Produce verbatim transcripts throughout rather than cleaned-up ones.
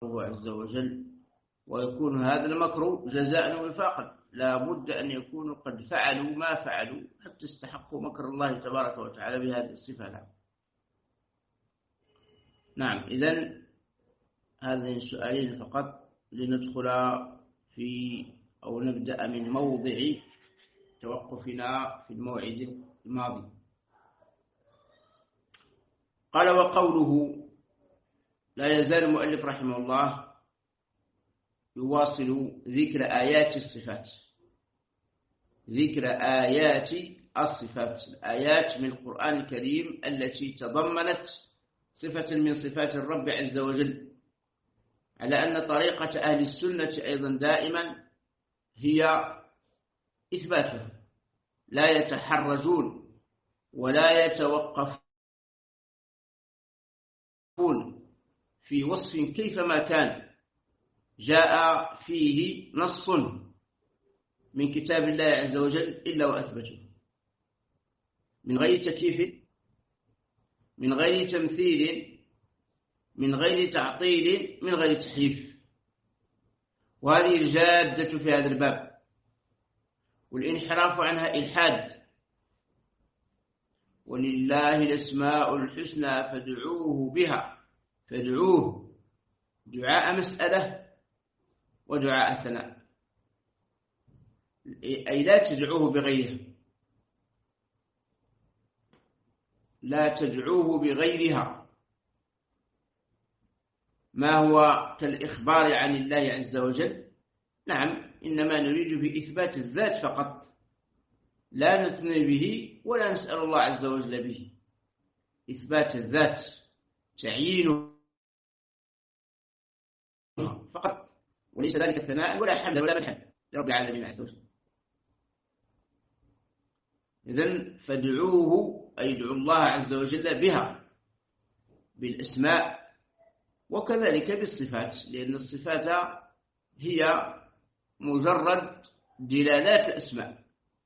عز وجل، ويكون هذا المكر جزاء وفاقا. لا بد أن يكونوا قد فعلوا ما فعلوا حتى استحقوا مكر الله تبارك وتعالى بهذه الصفة. نعم، إذن هذين السؤالين فقط لندخل في أو نبدأ من موضع توقفنا في الموعد الماضي. قال: وقوله، لا يزال المؤلف رحمه الله يواصل ذكر آيات الصفات، ذكر آيات الصفات، الآيات من القرآن الكريم التي تضمنت صفة من صفات الرب عز وجل، على أن طريقة أهل السنة أيضا دائما هي إثباتها، لا يتحرجون ولا يتوقفون في وصف كيفما كان جاء فيه نص من كتاب الله عز وجل إلا وأثبته، من غير تكييف، من غير تمثيل، من غير تعطيل، من غير تحريف. وهذه الجادة في هذا الباب، والانحراف عنها إلحاد. ولله الأسماء الحسنى فادعوه بها، فادعوه دعاء مسألة ودعاء ثناء، أي لا تدعوه بغيرها، لا تدعوه بغيرها، ما هو كالإخبار عن الله عز وجل. نعم، إنما نريد بإثبات الذات فقط، لا نثني به ولا نسأل الله عز وجل به، إثبات الذات تعيينه فقط، وليس ذلك ثناء ولا حمد ولا مدحا لرب العالمين عز وجل. إذن فادعوه أي ادعوا الله عز وجل بها، بالأسماء، وكذلك بالصفات، لأن الصفات هي مجرد دلالات الأسماء.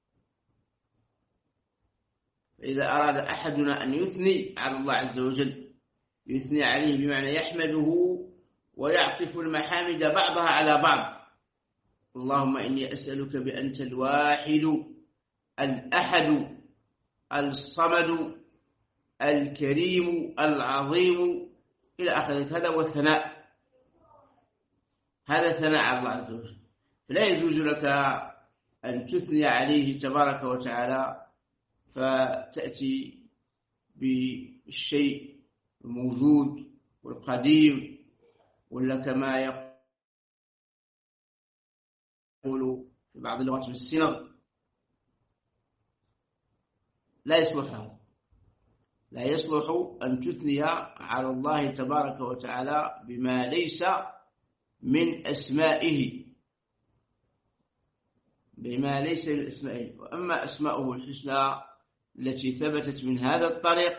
فإذا أراد أحدنا أن يثني على الله عز وجل، يثني عليه بمعنى يحمده ويعطف المحامد بعضها على بعض. اللهم إني أسألك بأنت الواحد الأحد الصمد الكريم العظيم إلى آخره. هذا هو الثناء، هذا ثناء على الله عز وجل. فلا يجوز لك أن تثني عليه تبارك وتعالى فتأتي بالشيء الموجود والقديم، ولا كما يقول في بعض اللغات بالسنغ. لا يصلح هذا، لا يصلح أن تثني على الله تبارك وتعالى بما ليس من أسمائه، بما ليس من أسمائه. وأما أسماؤه الحسنى التي ثبتت من هذا الطريق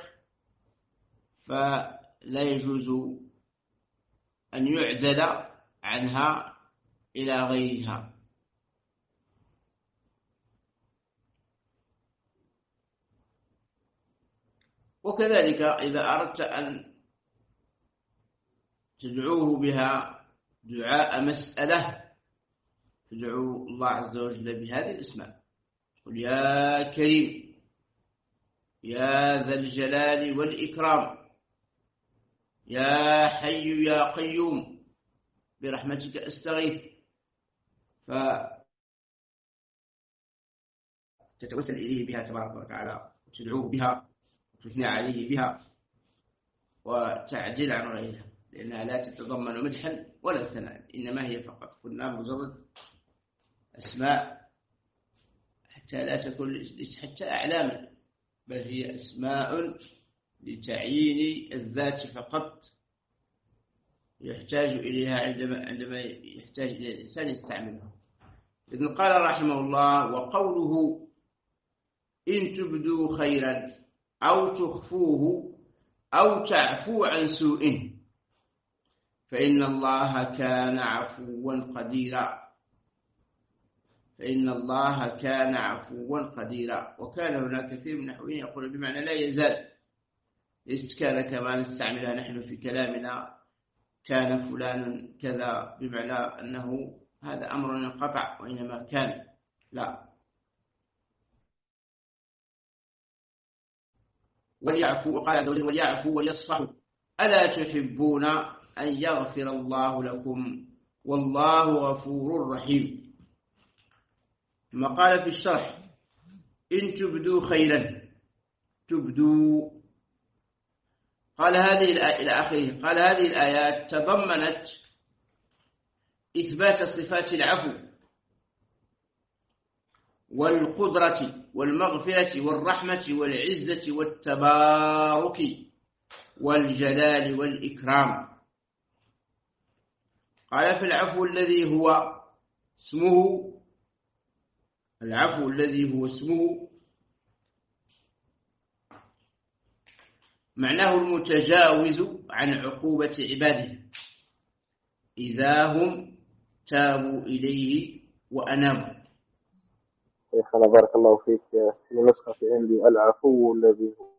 فلا يجوز أن يعدل عنها إلى غيرها. وكذلك إذا أردت أن تدعوه بها دعاء مسألة، تدعو الله عز وجل بهذه الأسماء، قل يا كريم يا ذا الجلال والإكرام يا حي يا قيوم برحمتك أستغيث، فتتوسل إليه بها تبارك وتعالى، وتدعوه بها، وتثني عليه بها، وتعدل عن غيرها، لأنها لا تتضمن مدحا ولا ثناء، إنما هي فقط قلنا مجرد أسماء، حتى لا تكون حتى أعلاما، بل هي أسماء لتعيين الذات فقط، يحتاج إليها عندما عندما يحتاج إلى الإنسان يستعملها. إذن قال رحمه الله: وقوله إن تبدوا خيرا أو تخفوه أو تعفو عن سوء فإن الله كان عفوا قديرا، فإن الله كان عفوا قديرا. وكان هناك كثير من النحويين يقول بمعنى لا يزال، ليست كان كما نستعملها نحن في كلامنا كان فلان كذا بمعنى أنه هذا أمر انقطع، وإنما كان لا. وليعفوا، وقال عز وجل وليعفوا وليصفحوا ألا تحبون أن يغفر الله لكم والله غفور رحيم. ثم قال في الشرح إن تبدوا خيرا تبدوا. قال هذه إلى آخره، قال هذه الآيات تضمنت إثبات صفات العفو والقدرة والمغفرة والرحمة والعزة والتبارك والجلال والإكرام. قال في العفو الذي هو اسمه العفو الذي هو اسمه معناه المتجاوز عن عقوبة عباده إذا هم تابوا إليه وأنابوا. شيخنا بارك الله فيك، في نسخة عندي العفو الذي هو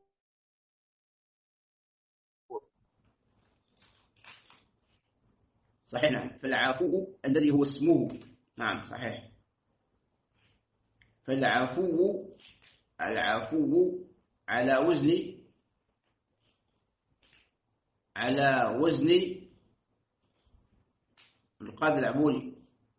صحيح. نعم، فالعفو الذي هو اسمه. نعم صحيح. فالعفو العفو على وزن على وزن القاضي العبولي.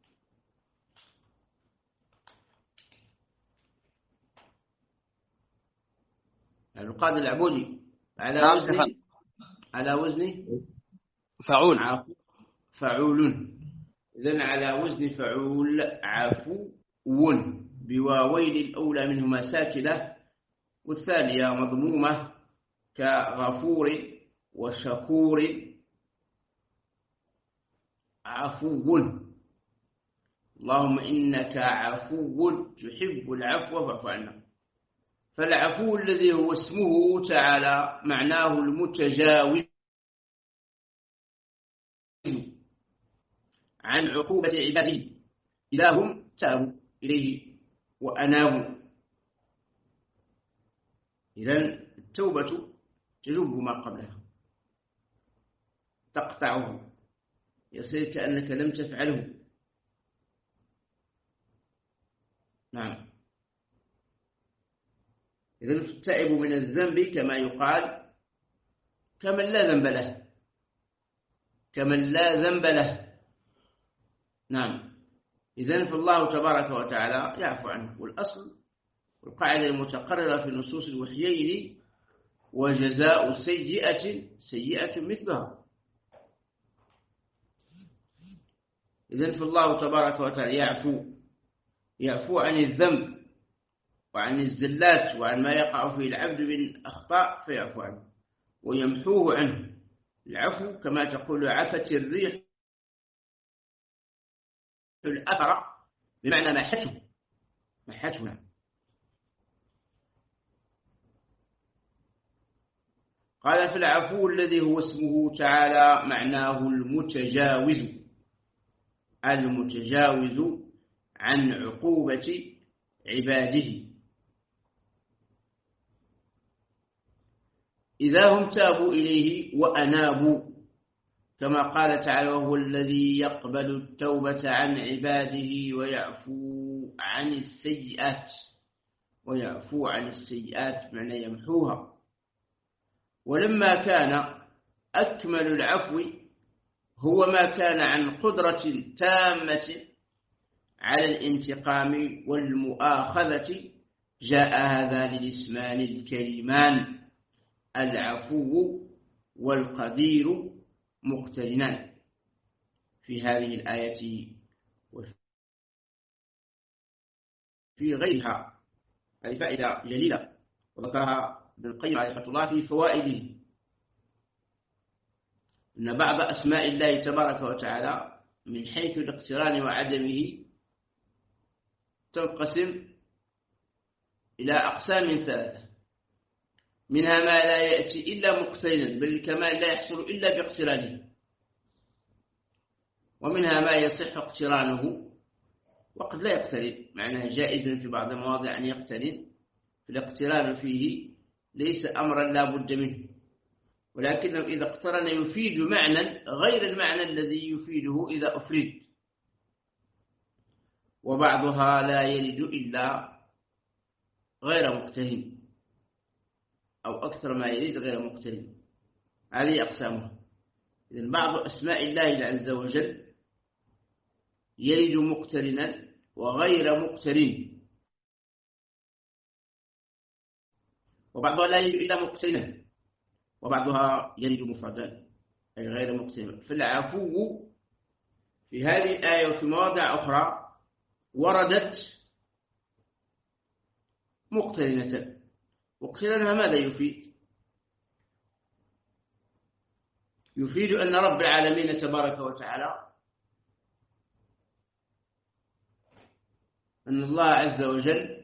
القاضي العبولي على وزن على وزن فعول فعول. إذن على وزن فعول عفو بواوين الأولى منهما ساكنة والثانية مضمومة كغفور وشكور. عفو اللهم إنك عفو تحب العفو فاعف عنا. فالعفو الذي هو اسمه تعالى معناه المتجاوز عن عقوبة عباده إذا هم تابوا إليه وأنابوا. إذن التوبة تجب ما قبلها، تقطعه، يصير كأنك لم تفعله. نعم. إذن التائب من الذنب كما يقال كمن لا ذنب له، كمن لا ذنب له. نعم. إذن فالله تبارك وتعالى يعفو عنه. والأصل والقاعدة المتقررة في النصوص الوحيين وجزاء سيئة سيئة مثلها. إذن فالله تبارك وتعالى يعفو يعفو عن الذنب وعن الزلات وعن ما يقع فيه العبد من أخطاء فيعفو عنه ويمحوه عنه. العفو كما تقول عفت الريح الأثر، بمعنى محته محته. قال في العفو الذي هو اسمه تعالى معناه المتجاوز المتجاوز عن عقوبة عباده إذا هم تابوا إليه وأنابوا، كما قال تعالى وهو الذي يقبل التوبة عن عباده ويعفو عن السيئات. ويعفو عن السيئات معنى يمحوها. ولما كان أكمل العفو هو ما كان عن قدرة تامة على الانتقام والمؤاخذة جاء هذان الاسمان الكريمان العفو والقدير مقترنان في هذه الآية وفي غيرها. هذه فائدة جليلة وذكرها ابن القيم عليه رحمة الله في فوائده، أن بعض أسماء الله تبارك وتعالى من حيث الاقتران وعدمه تنقسم إلى أقسام ثلاثة، منها ما لا يأتي إلا مقترنا بل الكمال لا يحصل إلا باقترانه، ومنها ما يصح اقترانه وقد لا يقترن، معناها جائز في بعض المواضع أن يقترن، فالاقتران فيه ليس أمرا لا بد منه، ولكنه إذا اقترن يفيد معنى غير المعنى الذي يفيده إذا أفرد. وبعضها لا يلد إلا غير مقترن، أو أكثر ما يلد غير مقترن. هذه أقسامها. إذن بعض أسماء الله عز وجل يلد مقترنا وغير مقترن، وبعضها لا يلد إلا مقترنا، وبعضها يلد مفردا أي غير مقترن. فالعفو في هذه الآية وفي مواضع أخرى وردت مقترنة. مقترنها ماذا يفيد؟ يفيد أن رب العالمين تبارك وتعالى، أن الله عز وجل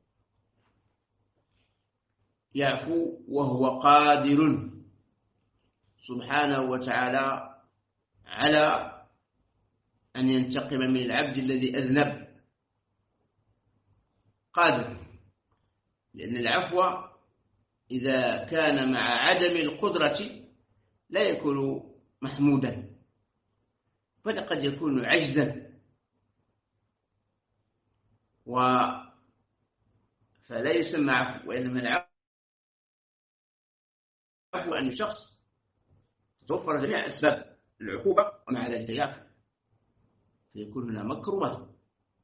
يعفو وهو قادر سبحانه وتعالى على أن ينتقم من العبد الذي أذنب. قادر، لأن العفو إذا كان مع عدم القدرة لا يكون محمودا، بل قد يكون عجزا، و فلا يسمى عفو، وإنما العفو أن شخص توفر جميع أسباب العقوبة ومع ذلك يعفو، فيكون هنا مكروه،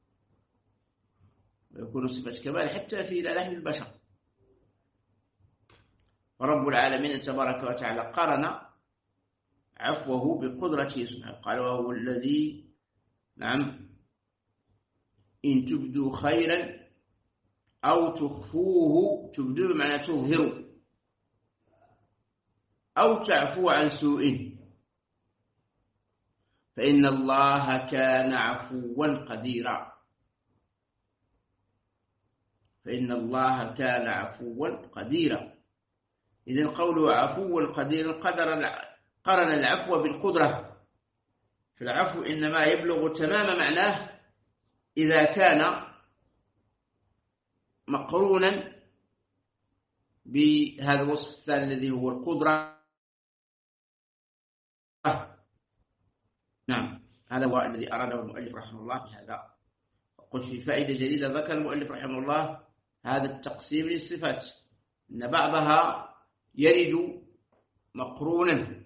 ويكون صفة كمال حتى في لحم البشر. ورب العالمين تبارك وتعالى قارن عفوه بقدرته سبحانه، قال وهو الذي نعم إن تبدوا خيرا أو تخفوه، تبدوا بمعنى تظهروا، أو تعفو عن سوء فإن الله كان عفوا قديرا. فإن الله كان عفوا قديرا. إذن قوله عفوا قديرا قرن العفو بالقدرة، فالعفو إنما يبلغ تمام معناه إذا كان مقرونا بهذا الوصف الثاني الذي هو القدرة. نعم، هذا هو الذي أراده المؤلف رحمه الله بهذا. قلت في فائدة جديدة ذكر المؤلف رحمه الله هذا التقسيم للصفات، أن بعضها يرد مقرونا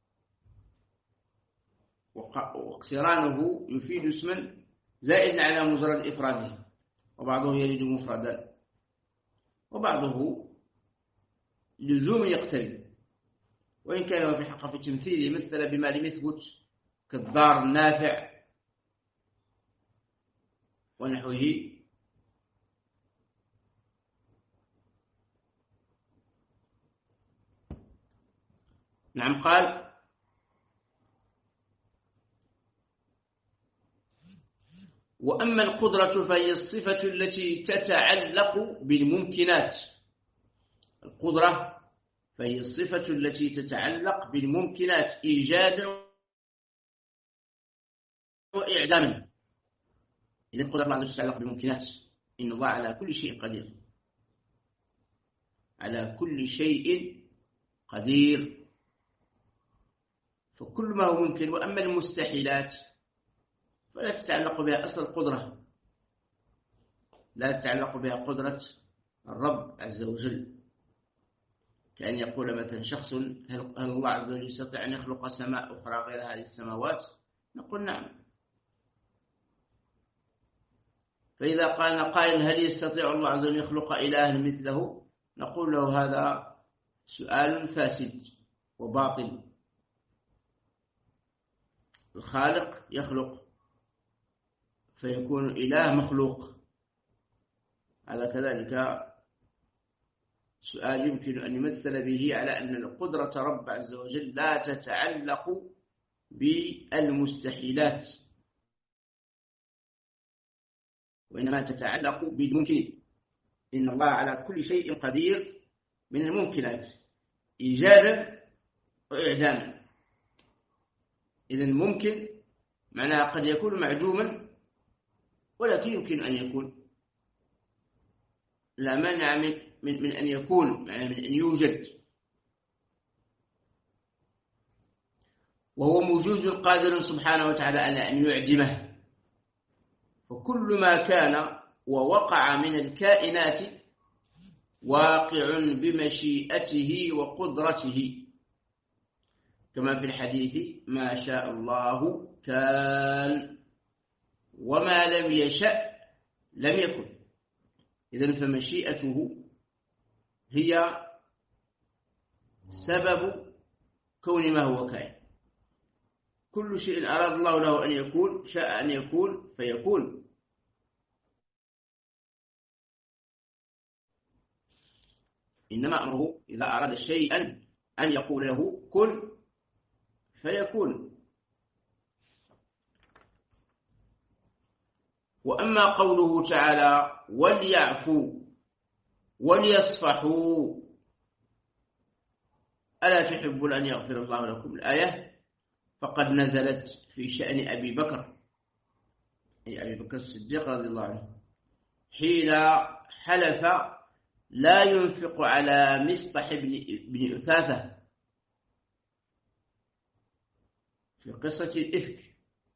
واقترانه يفيد اسما زائدا على مجرد إفراده، وبعضه يرد مفردا، وبعضه لزوم يقترن، وإن كان في الحق في تمثيله مثل بما لم يثبت كالدار النافع ونحوه. نعم، قال وأما القدرة فهي الصفة التي تتعلق بالممكنات. القدرة فهي الصفة التي تتعلق بالممكنات إيجادا وإعداما. إذن القدرة التي تتعلق بالممكنات، إن الله على كل شيء قدير، على كل شيء قدير، فكل ما هو ممكن. وأما المستحيلات فلا تتعلق بها أصل القدرة، لا تتعلق بها قدرة الرب عز وجل، كأن يقول مثلا شخص هل الله عز وجل يستطيع أن يخلق سماء أخرى غير هذه السماوات؟ نقول نعم. فإذا قال قائل هل يستطيع الله عز وجل يخلق إلها مثله؟ نقول له هذا سؤال فاسد وباطل. الخالق يخلق فيكون إله مخلوق، على كذلك سؤال يمكن أن يمثل به على أن القدرة رب عز وجل لا تتعلق بالمستحيلات، وإنما تتعلق بالممكن. إن الله على كل شيء قدير من الممكنات إيجادا وإعداما. إذن ممكن معناها قد يكون معدوما، ولكن يمكن أن يكون، لا مانع من, من, من أن يكون، معناها من أن يوجد. وهو موجود قادر سبحانه وتعالى على أن يعدمه. فكل ما كان ووقع من الكائنات واقع بمشيئته وقدرته، كما في الحديث ما شاء الله كان وما لم يشأ لم يكن. إذن فمشيئته هي سبب كون ما هو كائن. كل شيء أراد الله له أن يكون شاء أن يكون فيكون. إنما أمره إذا أراد شيئا أن يقول له كن فيكون. وأما قوله تعالى وليعفوا وليصفحوا ألا تحبون أن يغفر الله لكم، الآية فقد نزلت في شأن أبي بكر، أي أبي بكر الصديق رضي الله عنه، حين حلف لا ينفق على مصطح بن أثاثة في قصة الإفك،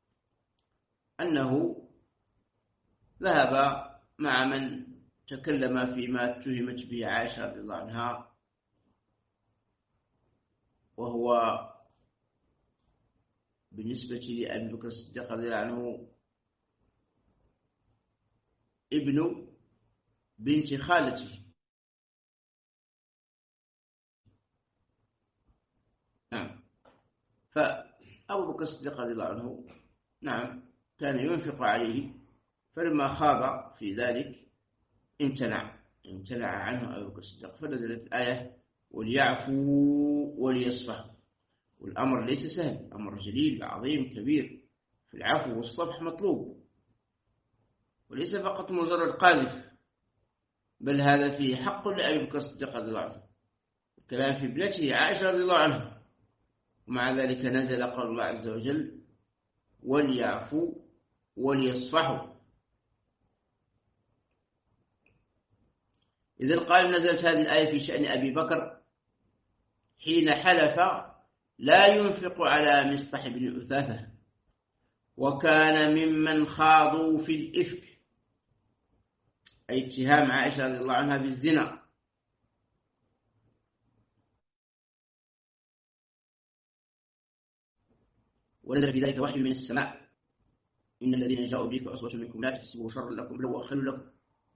أنه ذهب مع من تكلم فيما اتهمت به عائشة رضي الله عنها، وهو بالنسبة لأبي بكر الصديق رضي الله عنه ابن بنت خالته. نعم. فأبو بكر الصديق رضي الله عنه نعم كان ينفق عليه، فلما خاض في ذلك امتنع امتنع عنه أبو بكر الصديق، فنزلت الآية وليعفوا وليصفحوا. والأمر ليس سهل، أمر جليل عظيم كبير، في العفو والصفح مطلوب، وليس فقط مجرد قاذف، بل هذا فيه حق لأبي بكر الصديق رضي الله عنه، الكلام في ابنته عائشة رضي الله عنها. ومع ذلك نزل قول الله عز وجل وليعفوا وليصفحوا. إذن قال نزلت هذه الآية في شأن أبي بكر حين حلف لا ينفق على مصطح بن أثاثة، وكان ممن خاضوا في الإفك، أي اتهام عائشة رضي الله عنها بالزنا. ونزل في ذلك وحي من السماء إن الذين جاءوا بك عصبة منكم لا تحسبوا شرا لكم بل هو خير لكم.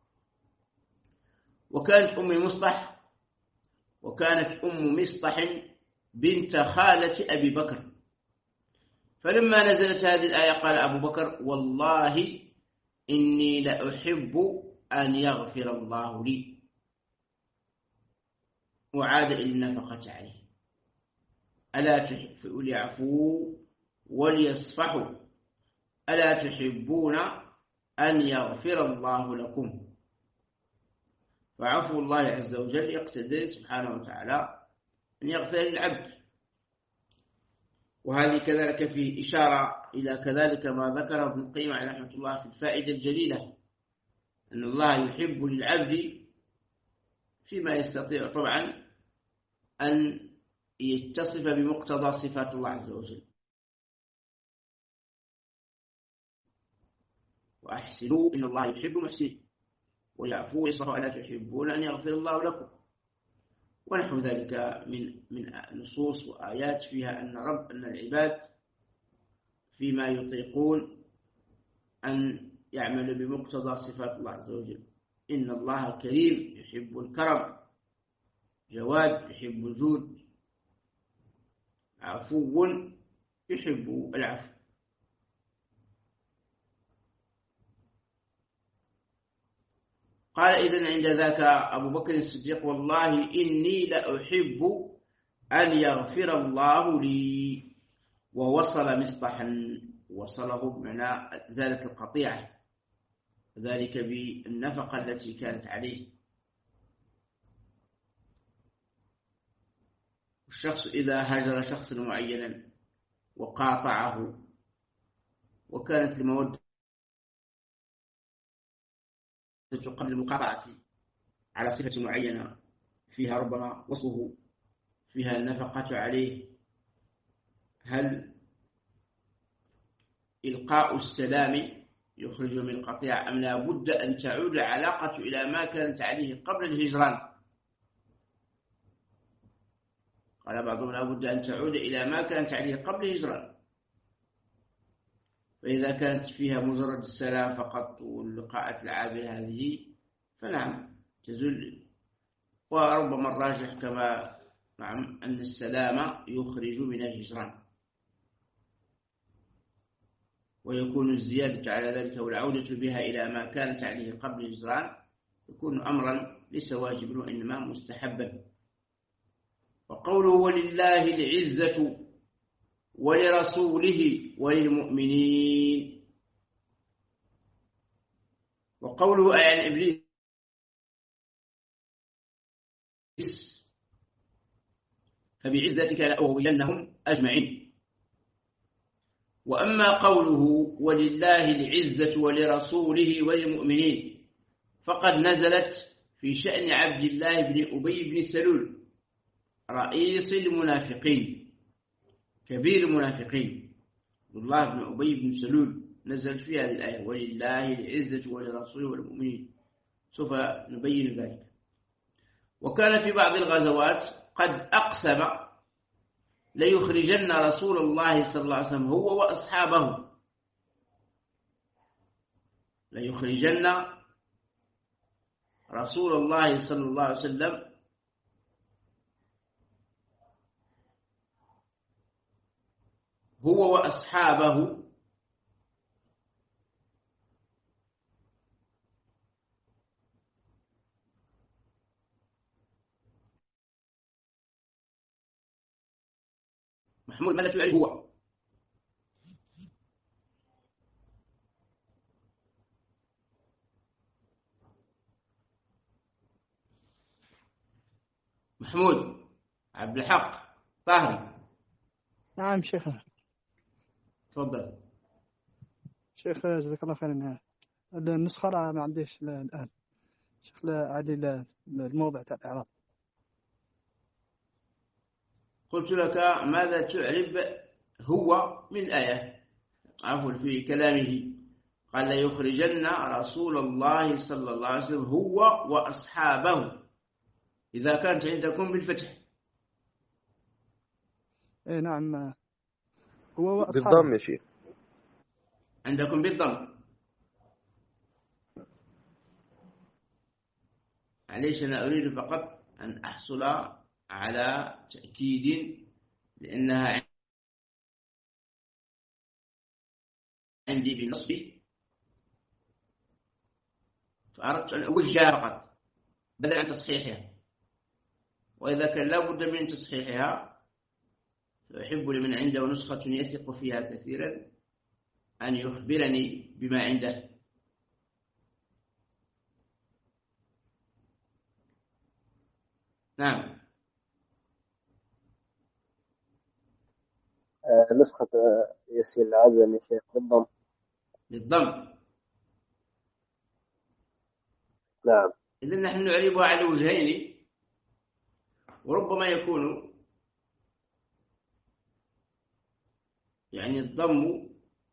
وكانت أم مصطح وكانت أم مصطح بنت خالة أبي بكر، فلما نزلت هذه الآية قال أبو بكر والله إني لأحب أن يغفر الله لي، وعاد إلى النفقة عليه. ألا تحب فليعفوا وليصفحوا ألا تحبون أن يغفر الله لكم. فعفو الله عز وجل يقتضي سبحانه وتعالى أن يغفر للعبد. وهذه كذلك في إشارة إلى كذلك ما ذكر ابن القيم عليه رحمة الله في الفائدة الجليلة، أن الله يحب للعبد فيما يستطيع طبعا أن يتصف بمقتضى صفات الله عز وجل. وأحسنوا إن الله يحب المحسنين ويعفو ويصفح ألا تحبون أن يغفر الله لكم، ونحو ذلك من من نصوص وآيات فيها أن رب أن العباد فيما يطيقون أن يعملوا بمقتضى صفات الله عز وجل. إن الله كريم يحب الكرم، جواد يحب الجود، عفو يحب العفو. قال إذن عند ذاك أبو بكر الصديق والله إني لأحب أن يغفر الله لي. ووصل مصطحا، وصله بمعنى زالت القطيعة، ذلك بالنفقة التي كانت عليه. الشخص إذا هاجر شخصا معينا وقاطعه وكانت المودة قبل المقاطعة على صفة معينة فيها ربما وصفه فيها النفقة عليه، هل إلقاء السلام يخرج من القطيعة أم لا بد أن تعود العلاقة إلى ما كانت عليه قبل الهجران؟ قال بعضهم لا بد أن تعود إلى ما كانت عليه قبل الهجران. فإذا كانت فيها مجرد السلام فقط واللقاءات العابرة هذه فنعم تزل. وربما الراجح كما نعم أن السلام يخرج من الهجران، ويكون الزيادة على ذلك والعودة بها إلى ما كانت عليه قبل الهجران يكون أمرا ليس واجبا وإنما مستحبا. وقوله ولله العزة ولرسوله وللمؤمنين، وقوله أي عن إبليس فبعزتك لأغوينهم أجمعين. وأما قوله ولله العزة ولرسوله وللمؤمنين فقد نزلت في شأن عبد الله بن أبي بن سلول رئيس المنافقين كبير المنافقين. عبد الله بن أبي بن سلول نزلت في هذه الآية ولله العزة ولرسوله وللمؤمنين، سوف نبين ذلك. وكان في بعض الغزوات قد أقسم ليخرجن رسول الله صلى الله عليه وسلم هو وأصحابه، ليخرجن رسول الله صلى الله عليه وسلم هو وأصحابه محمود ماذا تعني هو؟ محمود عبد الحق طاهر. نعم شيخنا. تفضل شيخ جزاك الله خيرا. النسخة ما عنديش الآن شيخ، لا عادي الموضع تاع الإعراب. قلت لك ماذا تعرب هو من الآية؟ عفوا في كلامه قال ليخرجن رسول الله صلى الله عليه وسلم هو وأصحابه، إذا كانت عندكم بالفتح. إيه نعم هو وأصحابه بالضم يا شيخ. عندكم بالضم. معليش أنا أريد فقط أن أحصل على تأكيد لأنها عندي بنصب، فأردت أن أوجهها فقط بدل عن تصحيحها. وإذا كان لا بد من تصحيحها فأحب لمن عنده نسخة يثق فيها كثيرا أن يخبرني بما عنده. نعم آه نسخة ياسين العزمي يا شيخ بالضم. بالضم. نعم. إذن نحن نعربها على وجهين، وربما يكون يعني الضم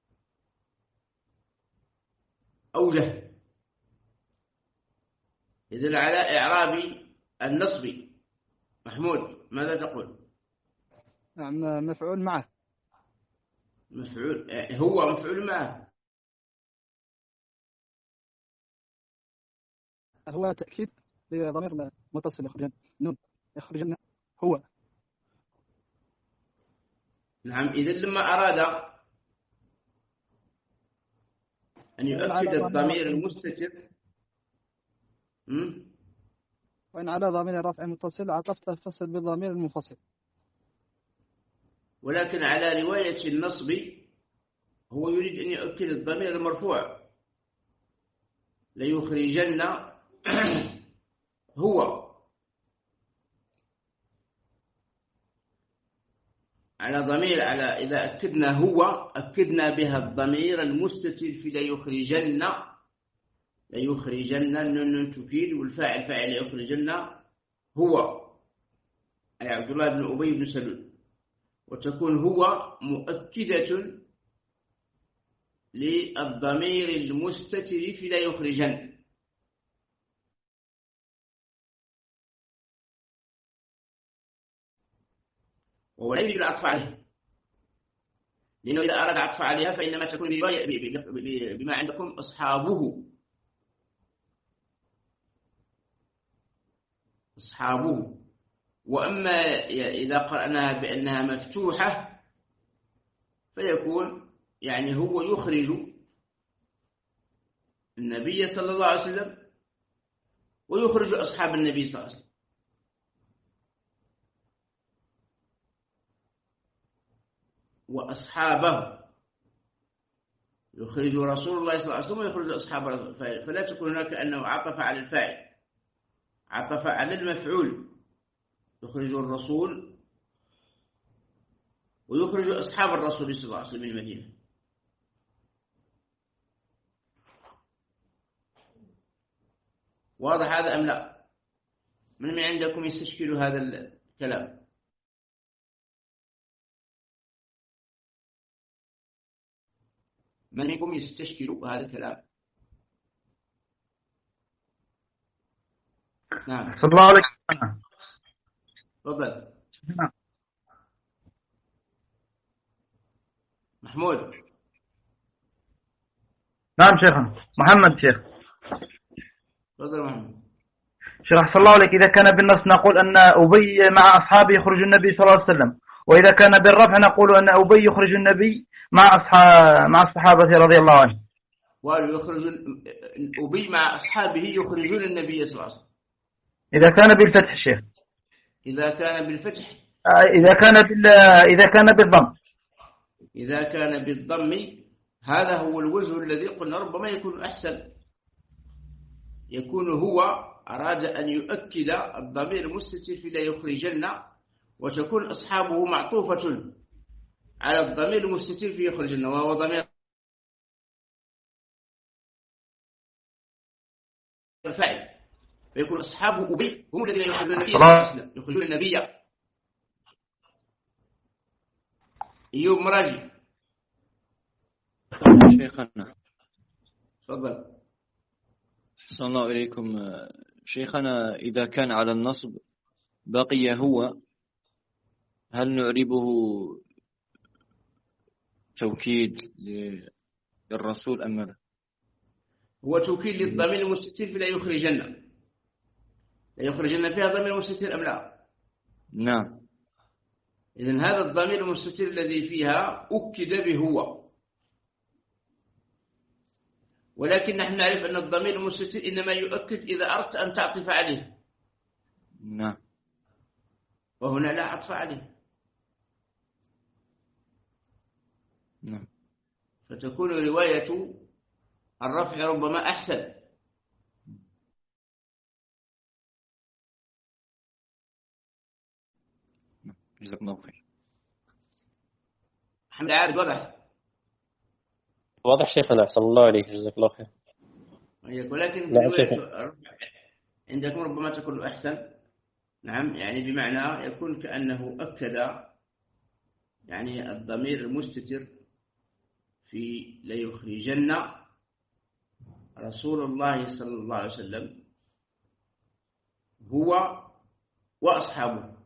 أوجه. إذن على إعراب النصب محمود ماذا تقول؟ نعم مفعول معه. مفعول هو مفعول معه. هو تأكيد لضمير متصل يخرجن نون يخرجن هو. نعم إذن لما أراد أن يؤكد الضمير المستتر وإن على ضمير الرفع متصل عطفت الفصل بالضمير المنفصل. ولكن على رواية النصب هو يريد أن يؤكد الضمير المرفوع ليخرجن هو على ضمير على إذا أكدنا هو أكدنا بها الضمير المستتر في ليخرجن ليخرجن النون تفيد والفاعل فاعل ليخرجن هو أي عبد الله بن أبي بن سلول، وتكون هو مؤكدة للضمير المستتر في لا يخرجن، وهو لا يريد العطف عليه، لأنه إذا أراد العطف عليها فإنما تكون بما عندكم أصحابه أصحابه. وأما إذا قرأناها بأنها مفتوحة فيكون يعني هو يخرج النبي صلى الله عليه وسلم ويخرج أصحاب النبي صلى الله عليه وسلم، وأصحابه يخرج رسول الله صلى الله عليه وسلم ويخرج أصحابه، فلا تكون هناك أنه عطف على الفاعل، عطف على المفعول، يخرج الرسول ويخرج أصحاب الرسول صلى الله عليه وسلم من المدينة. واضح هذا أم لا؟ من من عندكم يستشكل هذا الكلام؟ من منكم يستشكل هذا الكلام؟ نعم. صلى الله عليه وسلم. تفضل. نعم. محمود. نعم شيخنا. محمد شيخ. تفضل محمد. شيخ أحسن الله عليك، إذا كان بالنص نقول أن أبي مع أصحابه يخرج النبي صلى الله عليه وسلم، وإذا كان بالرفع نقول أن أبي يخرج النبي مع أصحاب مع الصحابة رضي الله عنهم. ويخرج أبي مع أصحابه يخرجون النبي صلى الله عليه وسلم. إذا كان بالفتح شيخ. إذا كان بالفتح. إذا كان بال إذا كان بالضم. إذا كان بالضم هذا هو الوجه الذي قلنا ربما يكون أحسن، يكون هو أراد أن يؤكد الضمير المستتر في لا يخرجن، وتكون أصحابه معطوفة على الضمير المستتر في يخرجن، وهو ضمير الفاعل، فيكون أصحابه أبي هم الذين يخرجون النبي صلى الله عليه وسلم، يخرجون النبي. أيوب مراجي. شيخنا تفضل. صلى الله عليكم. شيخنا إذا كان على النصب بقي هو، هل نعربه توكيد للرسول أم ماذا؟ هو توكيد للضمير المستتر في لا يخرجن، لا يخرجن فيها ضمير مستتر أم لا؟ نعم. إذن هذا الضمير المستتر الذي فيها أكد بهو، ولكن نحن نعرف أن الضمير المستتر إنما يؤكد إذا أردت أن تعطف عليه. نعم. وهنا لا عطف عليه. نعم. فتكون رواية الرفع ربما أحسن. جزاك الله خير. محمد عابد واضح؟ واضح شيخنا أحسن الله عليك، جزاك الله خير. ولكن رواية الرفع عندكم ربما تكون أحسن. نعم، يعني بمعنى يكون كأنه أكد يعني الضمير المستتر في ليخرجن رسول الله صلى الله عليه وسلم هو وأصحابه،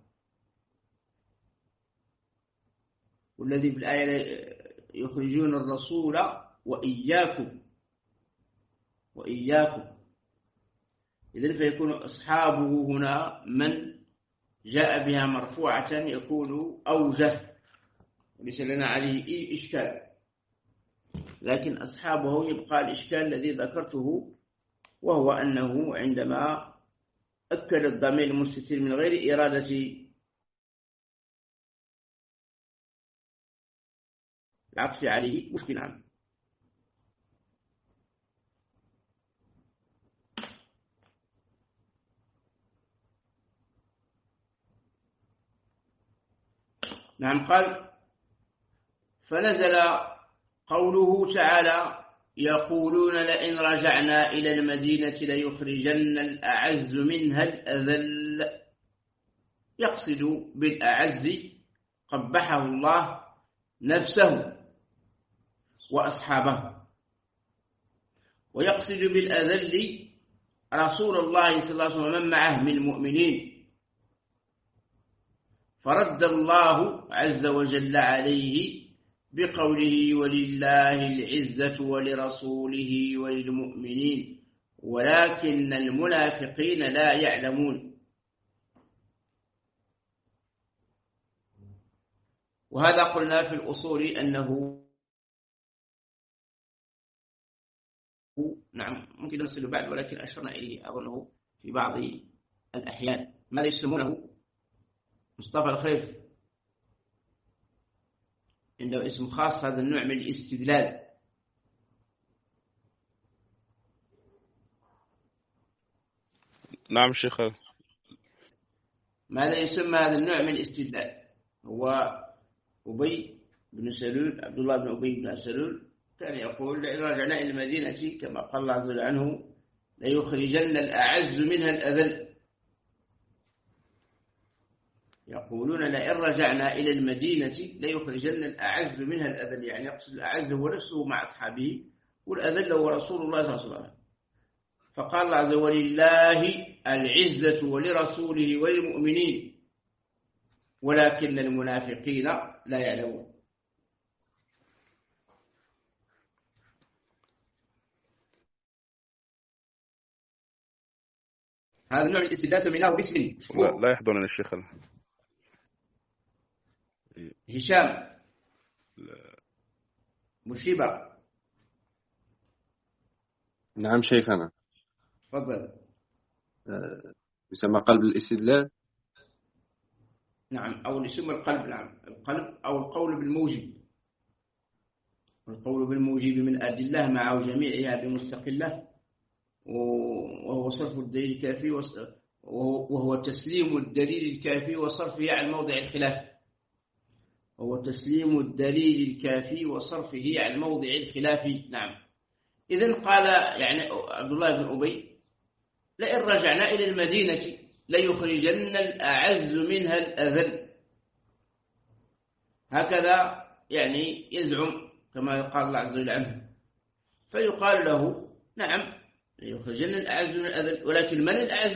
والذي في الآية يخرجون الرسول وإياكم وإياكم. إذن فيكون أصحابه هنا من جاء بها مرفوعة يكون أوجه، وليس لنا عليه أي إشكال، لكن أصحابه يبقى الإشكال الذي ذكرته، وهو أنه عندما أكد الضمير المستتر من غير إرادة العطف عليه مشكل عنه. نعم. قال فنزل قوله تعالى يقولون لئن رجعنا إلى المدينة ليخرجن الأعز منها الأذل، يقصد بالأعز قبحه الله نفسه وأصحابه، ويقصد بالأذل رسول الله صلى الله عليه وسلم ومن معه من المؤمنين، فرد الله عز وجل عليه بقوله ولله العزة ولرسوله وللمؤمنين ولكن المنافقين لا يعلمون. وهذا قلنا في الأصول أنه نعم ممكن نصل بعد، ولكن أشرنا إليه أظنه في بعض الأحيان. ماذا يسمونه مصطفى الخيف؟ عنده اسم خاص هذا النوع من الاستدلال. نعم شيخ. ماذا يسمى هذا النوع من الاستدلال؟ هو أبي بن سلول، عبد الله بن أبي بن سلول كان يقول لئن رجعنا إلى المدينة كما قال الله عز وجل عنه ليخرجن الأعز منها الأذل. يقولون لئن رجعنا إلى المدينة ليخرجن الأعز منها الأذل، يعني يقصد الأعز هو نفسه مع أصحابه والأذل هو رسول الله صلى الله عليه وسلم. فقال الله عز وجل ولله العزة ولرسوله وللمؤمنين ولكن المنافقين لا يعلمون. هذا النوع من الاستدلال سميناه باسم لا, لا يحضرني الشيخ هشام مشيبة. نعم شيخنا. تفضل. يسمى قلب الاستدلال. نعم أو يسمى القلب. نعم القلب أو القول بالموجب. القول بالموجب من أدلة مع جميعها بمستقلة، وهو صرف الدليل الكافي وهو تسليم الدليل الكافي وصرفه عن موضع الخلاف. هو تسليم الدليل الكافي وصرفه عن موضع الخلاف. نعم. إذن قال يعني عبد الله بن أبي لئن رجعنا إلى المدينة ليخرجن الأعز منها الأذل. هكذا يعني يزعم كما قال الله عز وجل عنه. فيقال له نعم ليخرجن الأعز من الأذل، ولكن من الأعز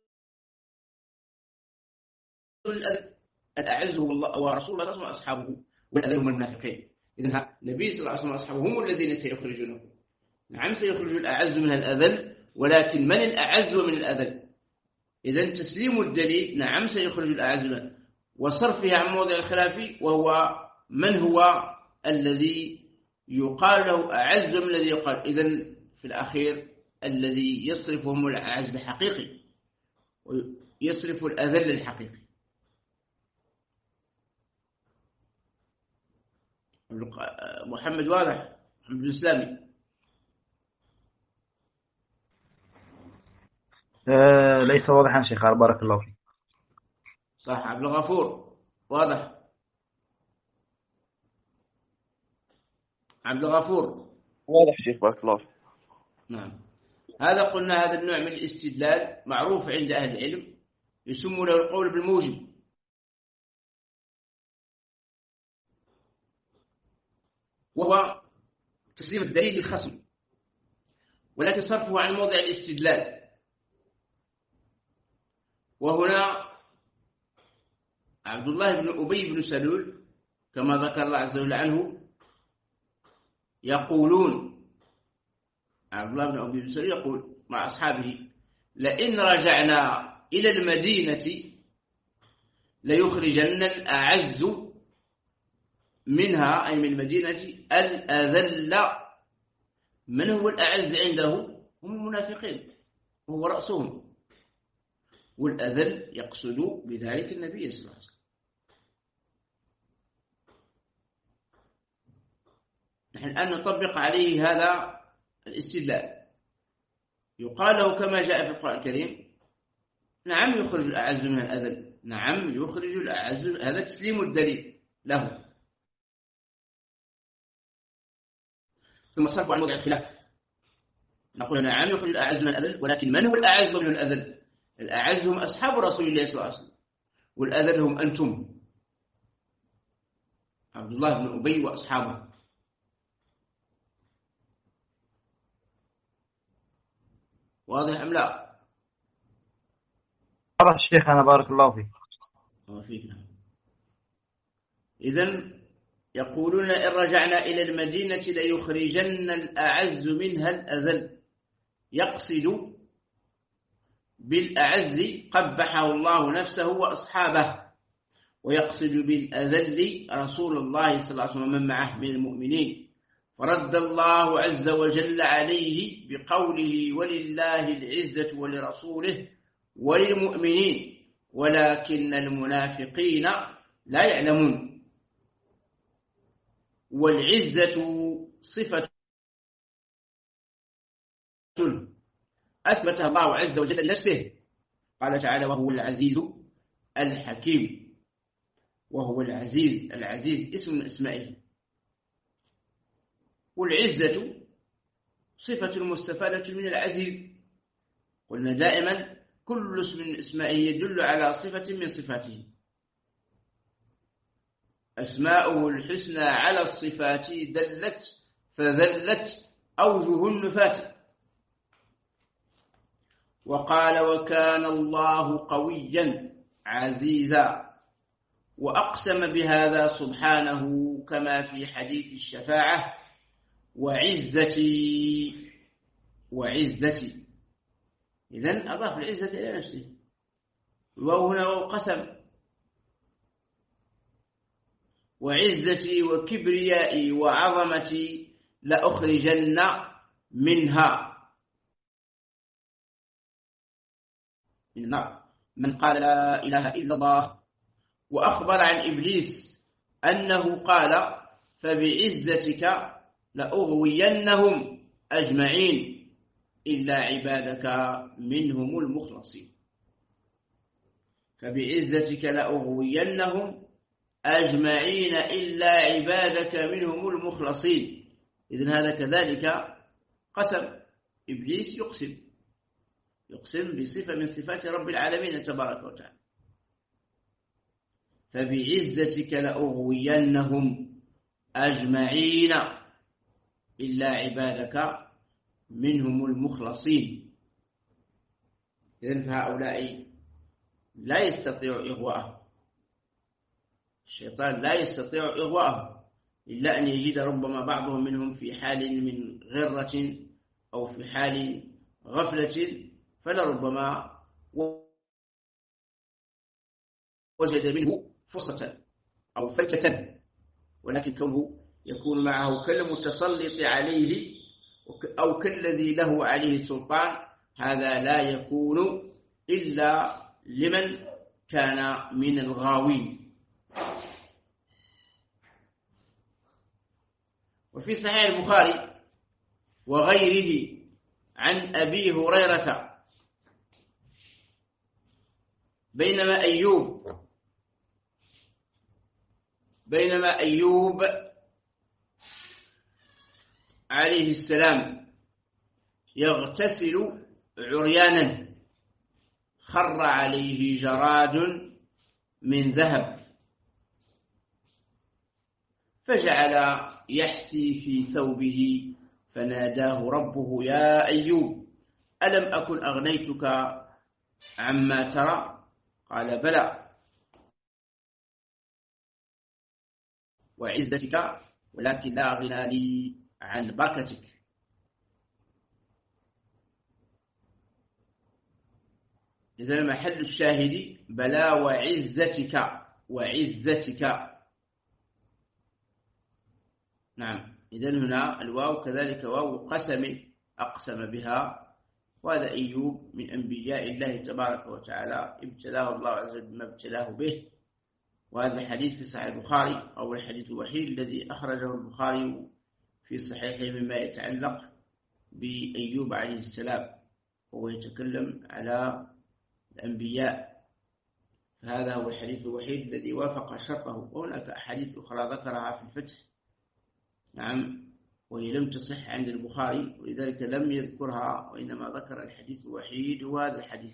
من الأذل؟ الأعز هو الله ورسول الله وأصحابه، والأذل هم المنافقين. إذن النبي صلى الله عليه وسلم وأصحابه هم الذين سيخرجونه. نعم سيخرج الأعز من الأذل، ولكن من الأعز من الأذل؟ إذن تسليم الدليل نعم سيخرج الأعز منه وصرفها عن موضع الخلاف، وهو من هو الذي يقال له أعز من الذي يقال. إذن في الأخير الذي يصرفهم الأعز بحقيقي ويصرف الأذل الحقيقي. محمد واضح؟ محمد الإسلامي آه ليس واضحا شيخ بارك الله فيك. صح. عبد الغفور واضح؟ عبد الغفور واضح شيخ بارك الله فيك. نعم. هذا قلنا هذا النوع من الاستدلال معروف عند أهل العلم يسمونه القول بالموجب، وهو تسليم الدليل للخصم ولكن صرفه عن موضع الاستدلال. وهنا عبد الله بن أبي بن سلول كما ذكر الله عز وجل عنه يقولون عبد الله بن أبي بن سلول يقول مع أصحابه لئن رجعنا إلى المدينة ليخرجن الأعز منها أي من المدينة الأذل. من هو الأعز عنده؟ هم المنافقين وهو رأسهم، والأذل يقصد بذلك النبي صلى الله عليه وسلم. نحن الآن نطبق عليه هذا الاستدلال. يقال له كما جاء في القرآن الكريم نعم يخرج الأعز من الأذل. نعم يخرج الأعز، هذا تسليم الدليل له ثم صرف عن موضع الخلاف. نقول نعم يخرج الأعز من الأذل، ولكن من هو الأعز من الأذل؟ الأعز هم أصحاب رسول الله صلى الله عليه وسلم، والأذل هم أنتم عبد الله بن أبي وأصحابه. واضح أم لا؟ واضح شيخنا بارك الله فيك. وفيك. إذن يقولون إن رجعنا إلى المدينة ليخرجن الأعز منها الأذل، يقصد بالأعز قبحه الله نفسه وأصحابه، ويقصد بالأذل رسول الله صلى الله عليه وسلم من معه من المؤمنين. فرد الله عز وجل عليه بقوله ولله العزة ولرسوله وللمؤمنين ولكن المنافقين لا يعلمون. والعزة صفة أثبتها الله عز وجل لنفسه، قال تعالى وهو العزيز الحكيم. وهو العزيز، العزيز اسم من أسمائه، والعزة صفة مستفادة من العزيز. قلنا دائما كل اسم من اسمائه يدل على صفة من صفاته. أسماؤه الحسنى على الصفات دلت فذلت أوجه النفات. وقال وكان الله قويا عزيزا، وأقسم بهذا سبحانه كما في حديث الشفاعة وعزتي وعزتي. إذن أضاف العزة إلى نفسه. وهنا قسم وعزتي وكبريائي وعظمتي لأخرجن منها من النار من قال لا إله إلا الله. وأخبر عن إبليس أنه قال فبعزتك لأغوينهم أجمعين إلا عبادك منهم المخلصين. فبعزتك لأغوينهم أجمعين إلا عبادك منهم المخلصين. إذن هذا كذلك قسم. إبليس يقسم يقسم بصفة من صفات رب العالمين تبارك وتعالى. فبعزتك لأغوينهم أجمعين إلا عبادك منهم المخلصين. إذن هؤلاء لا يستطيع إغواءه، الشيطان لا يستطيع إغواءه إلا أن يجد ربما بعضهم منهم في حال من غرة أو في حال غفلة، فلربما وجد منه فرصة أو فلتة، ولكن كونه يكون معه كالمتسلط عليه أو كالذي له عليه سلطان، هذا لا يكون إلا لمن كان من الغاوين. وفي صحيح البخاري وغيره عن أبي هريرة بينما أيوب بينما أيوب عليه السلام يغتسل عريانا خر عليه جراد من ذهب فجعل يحثي في ثوبه فناداه ربه يا أيوب ألم أكن أغنيتك عما ترى؟ قال بلى وعزتك ولكن لا غنى لي عن بركتك. إذا محل الشاهد بلى وعزتك وعزتك. نعم. إذن هنا الواو كذلك واو قسم أقسم بها. وهذا أيوب من أنبياء الله تبارك وتعالى ابتلاه الله عز وجل بما ابتلاه به. وهذا الحديث في صحيح البخاري أو الحديث الوحيد الذي أخرجه البخاري في صحيحه مما يتعلق بأيوب عليه السلام، وهو يتكلم على الأنبياء. هذا هو الحديث الوحيد الذي وافق شرطه. وهناك أحاديث أخرى ذكرها في الفتح نعم وهي لم تصح عند البخاري، ولذلك لم يذكرها، وإنما ذكر الحديث الوحيد هو هذا الحديث.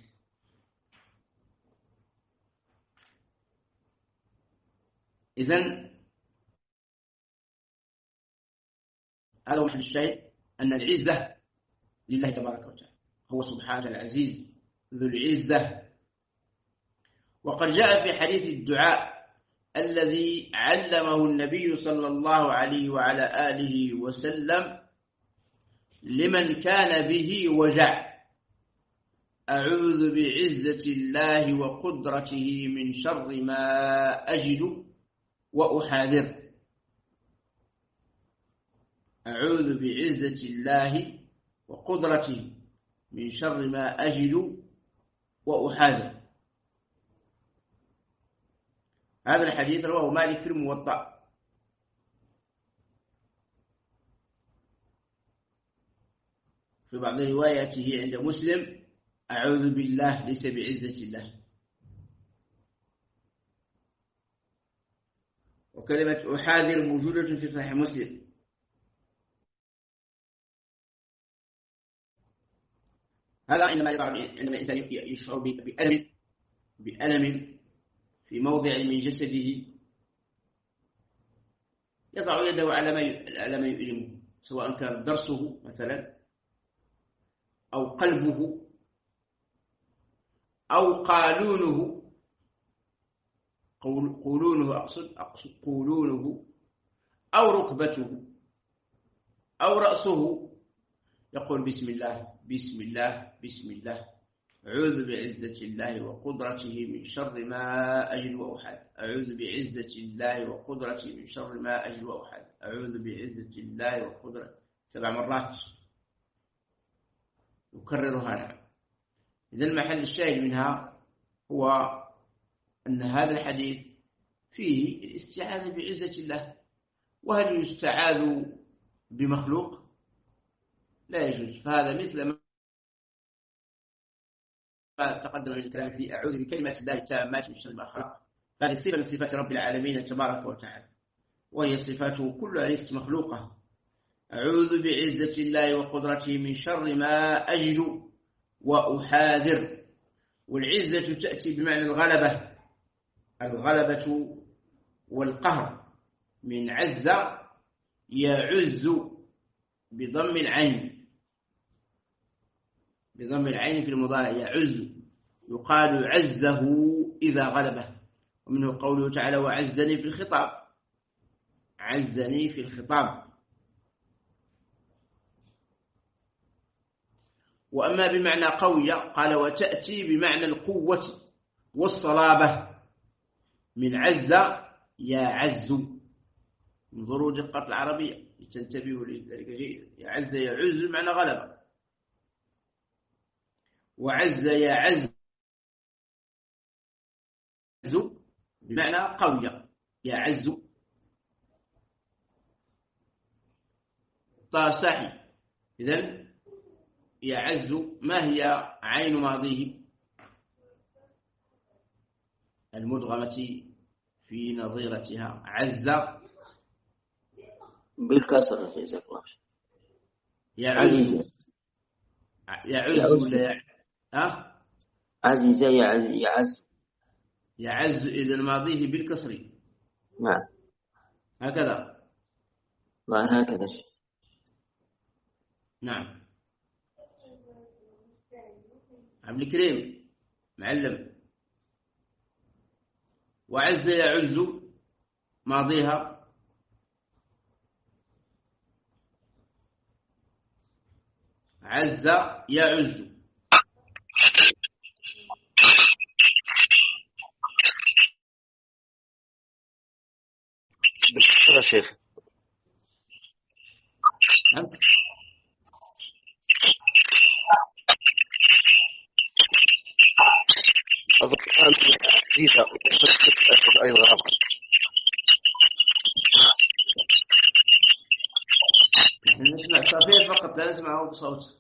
إذن هذا هو محل الشاهد أن العزة لله تبارك وتعالى. هو سبحانه العزيز ذو العزة. وقد جاء في حديث الدعاء الذي علمه النبي صلى الله عليه وعلى آله وسلم لمن كان به وجع: أعوذ بعزة الله وقدرته من شر ما أجد وأحاذر. أعوذ بعزة الله وقدرته من شر ما أجد وأحاذر. هذا الحديث رواه مالك في الموطأ. في بعض رواياته عند مسلم: أعوذ بالله ليس بعزة الله. وكلمة أحاذر موجودة في صحيح مسلم. هذا إنما يضع عندما الإنسان يشعر بألم بألم في موضع من جسده، يضع يده على ما على ما يؤلمه، سواء كان ضرسه مثلا أو قلبه أو قالونه. قولونه أقصد أقصد قولونه أو ركبته أو رأسه، يقول بسم الله بسم الله بسم الله، أعوذ بعزة الله وقدرته من شر ما أجد وأحاذر. أعوذ بعزة الله وقدرته من شر ما أجد وأحاذر. أعوذ بعزة الله وقدرته سبع مرات يكررها. إذا المحل الشاهد منها هو أن هذا الحديث فيه الاستعاذة بعزة الله. وهل يستعاذ بمخلوق؟ لا يجوز. فهذا مثل ما تقدم من الكلام في أعوذ بكلمات الله التامات من شر ما خلق. هذه صفة من صفات رب العالمين تبارك وتعالى، وهي صفاته كلها ليست مخلوقة. أعوذ بعزة الله وقدرته من شر ما أجد وأحاذر. والعزة تأتي بمعنى الغلبة، الغلبة والقهر. من عز يعز بضم العين، بضم العين في المضارع يعز. يقال عزه إذا غلبه. ومنه قوله تعالى: وعزني في الخطاب. عزني في الخطاب. وأما بمعنى قوية قال: وتأتي بمعنى القوة والصلابة. من عز يعز. انظروا دقة العربية لتنتبهوا لذلك جيد. يعز يعز بمعنى غلبة، وعز يعز بمعنى قوية. يعز طاسحي. إذن يعز ما هي عين ماضيه المدغمة في نظيرتها؟ عز بالكسر جزاك الله. يعز يعز ولا يعز؟ ها؟ عزيز يعز يعز يعز إذا ماضيه بالكسر. نعم هكذا. لا هكذا. نعم. عبد الكريم معلم. وعز يعز ماضيها عز يعز. يا شيخ أظن جيدة أيضا غلط. نسمع صافير فقط، لا نسمعه بصوت.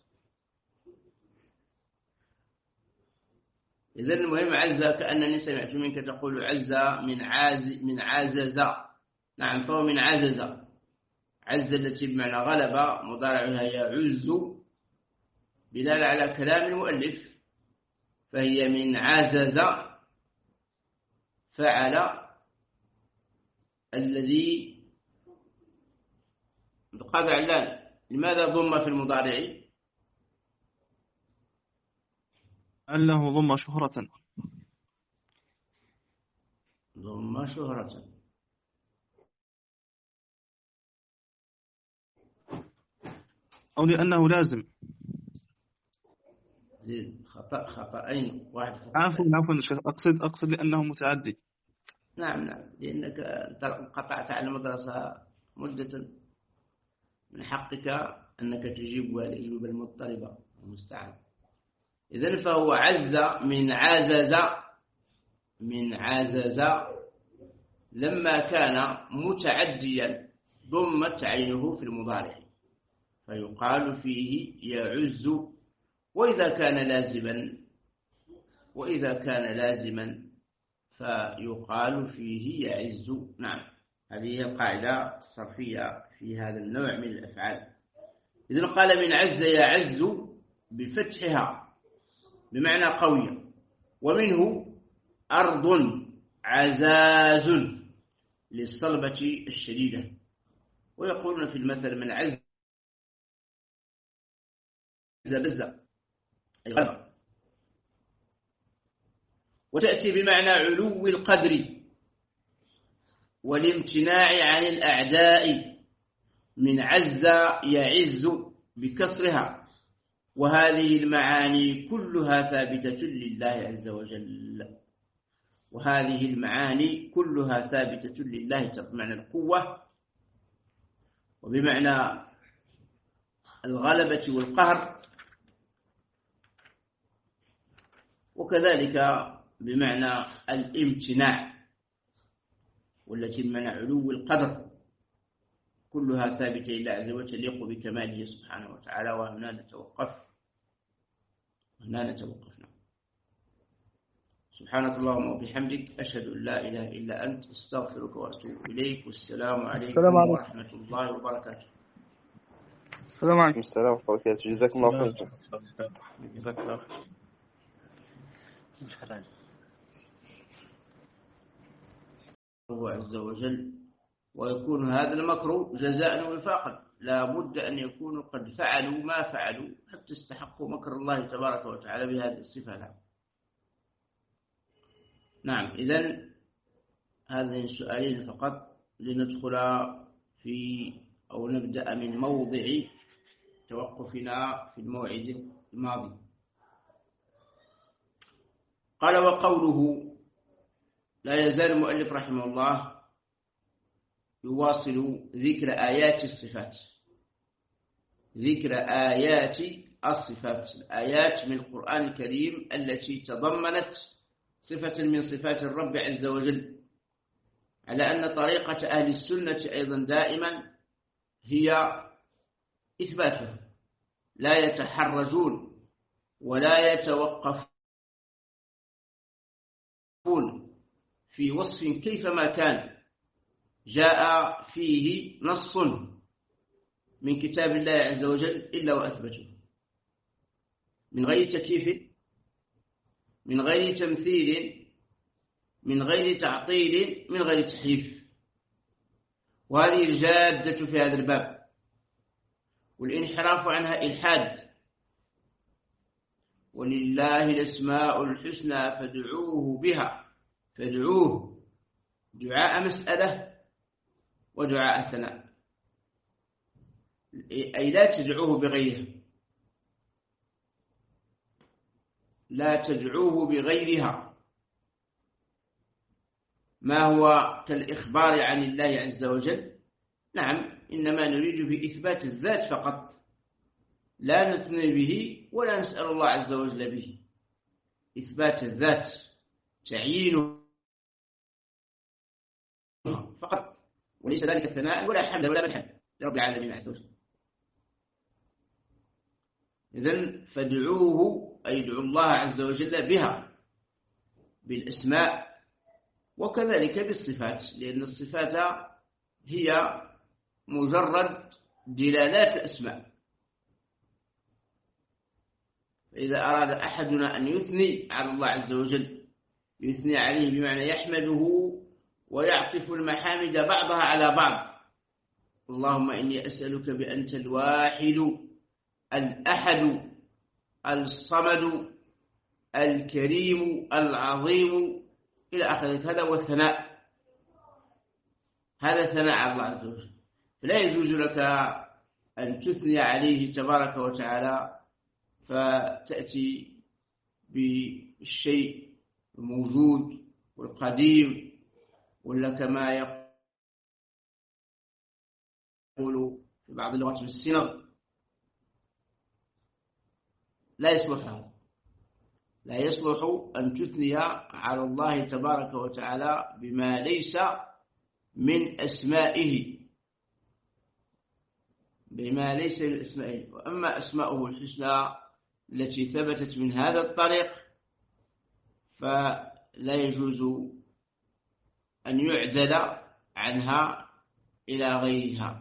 إذن المهم عز، كأنني سمعت منك تقول عز من عاز من عازز. نعم، فهو من عزز. عز التي بمعنى غلبة مضارعها يعز دلالة على كلام المؤلف، فهي من عزز فعل الذي قاد علان. لماذا ضم في المضارع؟ أنه ضم شهرة. ضم شهرة. أو لأنه لازم. خطأ خطأين واحد خطأ. عفوا عفوا أقصد أقصد لأنه متعدي. نعم نعم لأنك انقطعت عن المدرسة مدة، من حقك أنك تجيب الإجوبة المضطربة المستعان. إذن فهو عز من عزز، من عزز لما كان متعديا ضمت عينه في المضارع فيقال فيه يعز. وإذا كان لازما وإذا كان لازما فيقال فيه يعز. نعم هذه هي القاعدة الصرفية في هذا النوع من الأفعال. إذن قال من عز يعز بفتحها بمعنى قوية، ومنه أرض عزاز للصلبة الشديدة. ويقولون في المثل من عز بزة أي غلبة. وتأتي بمعنى علو القدر والامتناع عن الأعداء، من عز يعز بكسرها. وهذه المعاني كلها ثابتة لله عز وجل، وهذه المعاني كلها ثابتة لله بمعنى القوة وبمعنى الغلبة والقهر، وكذلك بمعنى الامتناع، والتي بمعنى علو القدر، كلها ثابتة لله عز وجل تليق بكماله سبحانه وتعالى. وهنا نتوقف هنا نتوقفنا. سبحانك اللهم وبحمدك أشهد أن لا إله إلا أنت استغفرك وأتوب إليك. والسلام عليكم ورحمة الله وبركاته. السلام عليكم. السلام ورحمة الله وبركاته. جزاكم الله خير. جزاك الله خير. الله عز وجل. ويكون هذا المكر جزاء وفاقا، لا بد أن يكونوا قد فعلوا ما فعلوا حتى استحقوا مكر الله تبارك وتعالى بهذه الصفة. لا. نعم إذن هذين السؤالين فقط لندخل في أو نبدأ من موضع توقفنا في الموعد الماضي. قال وقوله لا يزال المؤلف رحمه الله يواصل ذكر آيات الصفات، ذكر آيات الصفات، الآيات من القرآن الكريم التي تضمنت صفة من صفات الرب عز وجل، على أن طريقة أهل السنة أيضا دائما هي إثباتها، لا يتحرجون ولا يتوقفون في وصف كيفما كان جاء فيه نص من كتاب الله عز وجل إلا وأثبته، من غير تكييف، من غير تمثيل، من غير تعطيل، من غير تحريف. وهذه الجادة في هذا الباب، والانحراف عنها إلحاد. ولله الأسماء الحسنى فادعوه بها، فادعوه دعاء مسألة ودعاء ثناء، أي لا تدعوه بغيره، لا تدعوه بغيرها، ما هو كالإخبار عن الله عز وجل. نعم إنما نريد بإثبات الذات فقط، لا نثني به ولا نسأل الله عز وجل به، إثبات الذات تعيينه فقط، وليس ذلك ثناء ولا حمد ولا مدحا لرب العالمين عز وجل. إذن فادعوه أي ادعوا الله عز وجل بها، بالأسماء وكذلك بالصفات، لأن الصفات هي مجرد دلالات الأسماء. فإذا أراد أحدنا أن يثني على الله عز وجل يثني عليه بمعنى يحمده ويعطف المحامد بعضها على بعض. اللهم إني أسألك بأنت الواحد الأحد الصمد الكريم العظيم إلى آخره. هذا هو ثناء، هذا ثناء على الله عز وجل. فلا يجوز لك أن تثني عليه تبارك وتعالى فتأتي بالشيء الموجود والقديم، ولا كما يقول في بعض اللغات بالسنغ. لا يصلح هذا، لا يصلح أن تثني على الله تبارك وتعالى بما ليس من أسمائه، بما ليس من أسمائه. وأما أسماؤه الحسنى التي ثبتت من هذا الطريق فلا يجوز أن يعدل عنها إلى غيرها.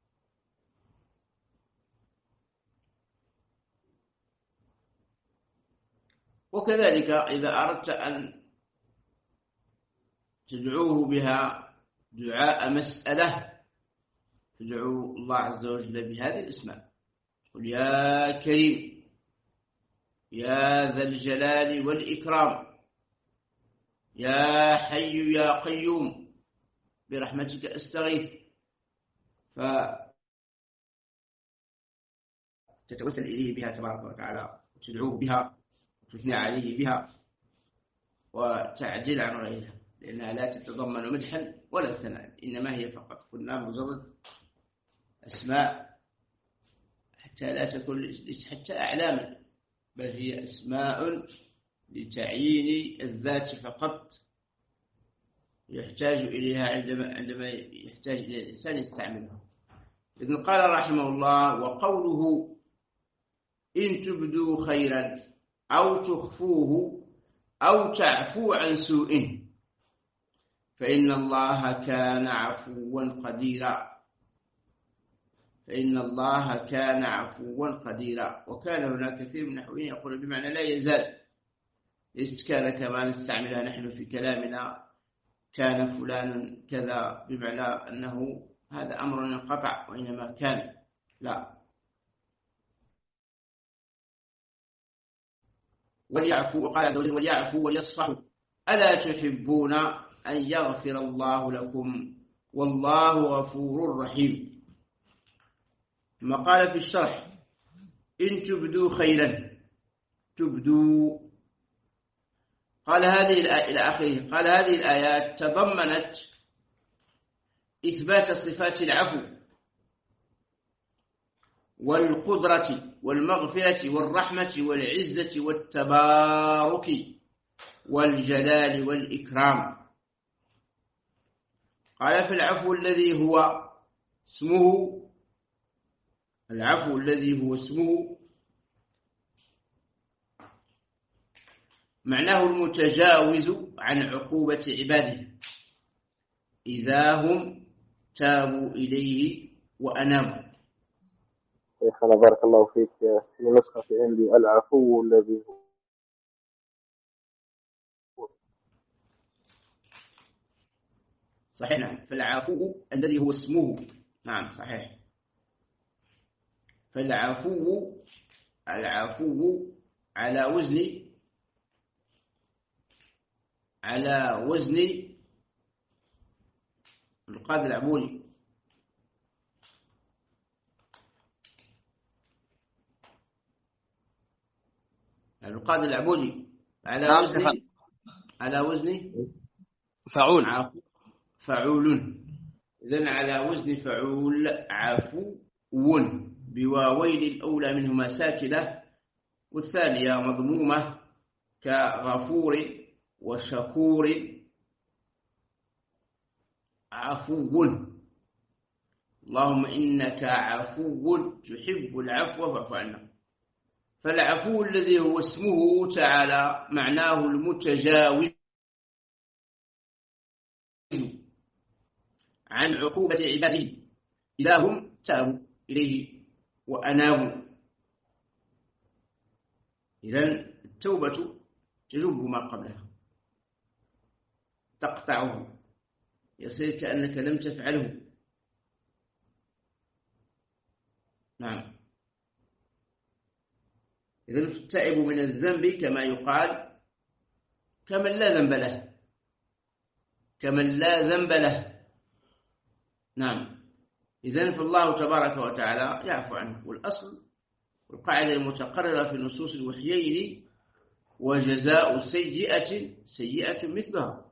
وكذلك إذا أردت أن تدعوه بها دعاء مسألة تدعو الله عز وجل بهذه الأسماء، قل يا كريم يا ذا الجلال والإكرام يا حي يا قيوم برحمتك أستغيث، فتتوسل إليه بها تبارك وتعالى وتدعوه بها وتثني عليه بها وتعجل عن غيرها، لأنها لا تتضمن مدحا ولا ثناء، إنما هي فقط كنا مجرد أسماء حتى لا تكون حتى أعلاما، بل هي أسماء لتعيين الذات فقط يحتاج إليها عندما عندما يحتاج إلى الإنسان يستعملها. إذن قال رحمه الله: وقوله إن تبدوا خيرا أو تخفوه أو تعفو عن سوء فإن الله كان عفوا قديرا، فإن الله كان عفوا قديرا. وكان هناك كثير من النحويين يقول بمعنى لا يزال، ليست كان كما نستعملها نحن في كلامنا كان فلان كذا بمعنى أنه هذا أمر انقطع، وإنما كان لا. وليعفوا، وقال وليعفوا وليصفحوا ألا تحبون أن يغفر الله لكم والله غفور رحيم. ثم قال في الشرح: إن تبدوا خيرا، تبدوا، قال هذه الآية إلى آخره، قال هذه الآيات تضمنت إثبات صفات العفو والقدرة والمغفرة والرحمة والعزة والتبارك والجلال والإكرام. قال في العفو الذي هو اسمه، العفو الذي هو اسمه معناه المتجاوز عن عقوبة عباده إذا هم تابوا إليه وأنابوا. شيخنا بارك الله فيك، في نسخة عندي العفو الذي هو صحيح. نعم، فالعفو الذي هو اسمه، نعم صحيح. فالعفو العفو على وزن على وزن القاضي العبولي، القاضي العبولي على وزن على وزن فعول فعول. إذن على وزن فعول عفو بواوين الأولى منهما ساكنة والثانية مضمومة كغفور وشكور. عفو، اللهم إنك عفو تحب العفو فاعف عنا. فالعفو الذي هو اسمه تعالى معناه المتجاوز عن عقوبة عباده إذا هم تابوا إليه وأنابوا. إذن التوبة تجب ما قبلها، تقطعه، يصير كأنك لم تفعله. نعم. إذن التائب من الذنب كما يقال كمن لا ذنب له، كمن لا ذنب له. نعم. إذن فالله تبارك وتعالى يعفو عنه. والأصل والقاعدة المتقررة في النصوص الوحيين وجزاء سيئة سيئة مثلها.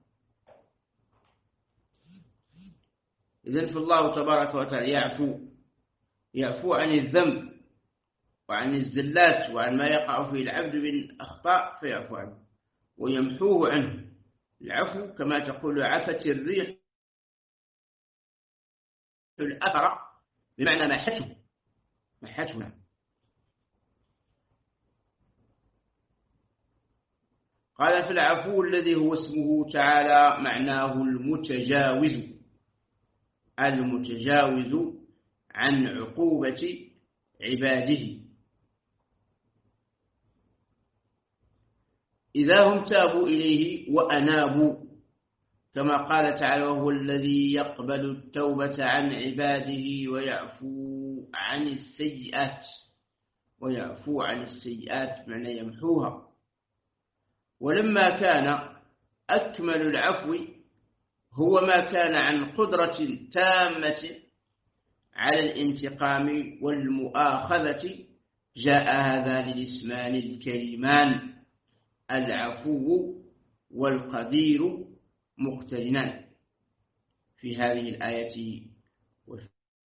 إذن فالله تبارك وتعالى يعفو يعفو عن الذنب وعن الزلات وعن ما يقع فيه العبد من أخطاء فيعفو عنه ويمحوه عنه. العفو كما تقول عفت الريح الأثر، بمعنى محته محته. قال في العفو الذي هو اسمه تعالى معناه المتجاوز، المتجاوز عن عقوبة عباده إذا هم تابوا إليه وأنابوا، كما قال تعالى وهو الذي يقبل التوبة عن عباده ويعفو عن السيئات. ويعفو عن السيئات معنى يمحوها. ولما كان أكمل العفو هو ما كان عن قدرة تامة على الانتقام والمؤاخذة، جاء هذا للاسمان الكريمان العفو والقدير مقترنان في هذه الآية وفي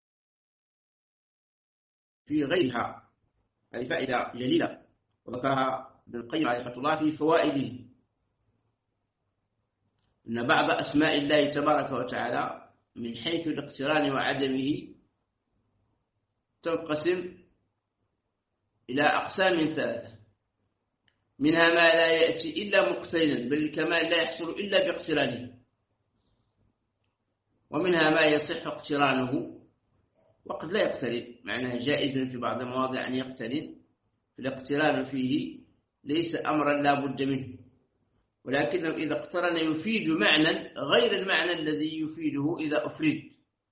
غيرها. هذه فائدة جليلة وذكرها ابن القيم عليه رحمة الله في فوائده، أن بعض أسماء الله تبارك وتعالى من حيث الاقتران وعدمه تنقسم إلى أقسام ثلاثة، منها ما لا يأتي إلا مقترنا بل الكمال لا يحصل إلا باقترانه، ومنها ما يصح اقترانه وقد لا يقترن، معناه جائز في بعض المواضع أن يقترن، فالاقتران فيه ليس أمرا لا بد منه، ولكنه إذا اقترن يفيد معنى غير المعنى الذي يفيده إذا أفرد.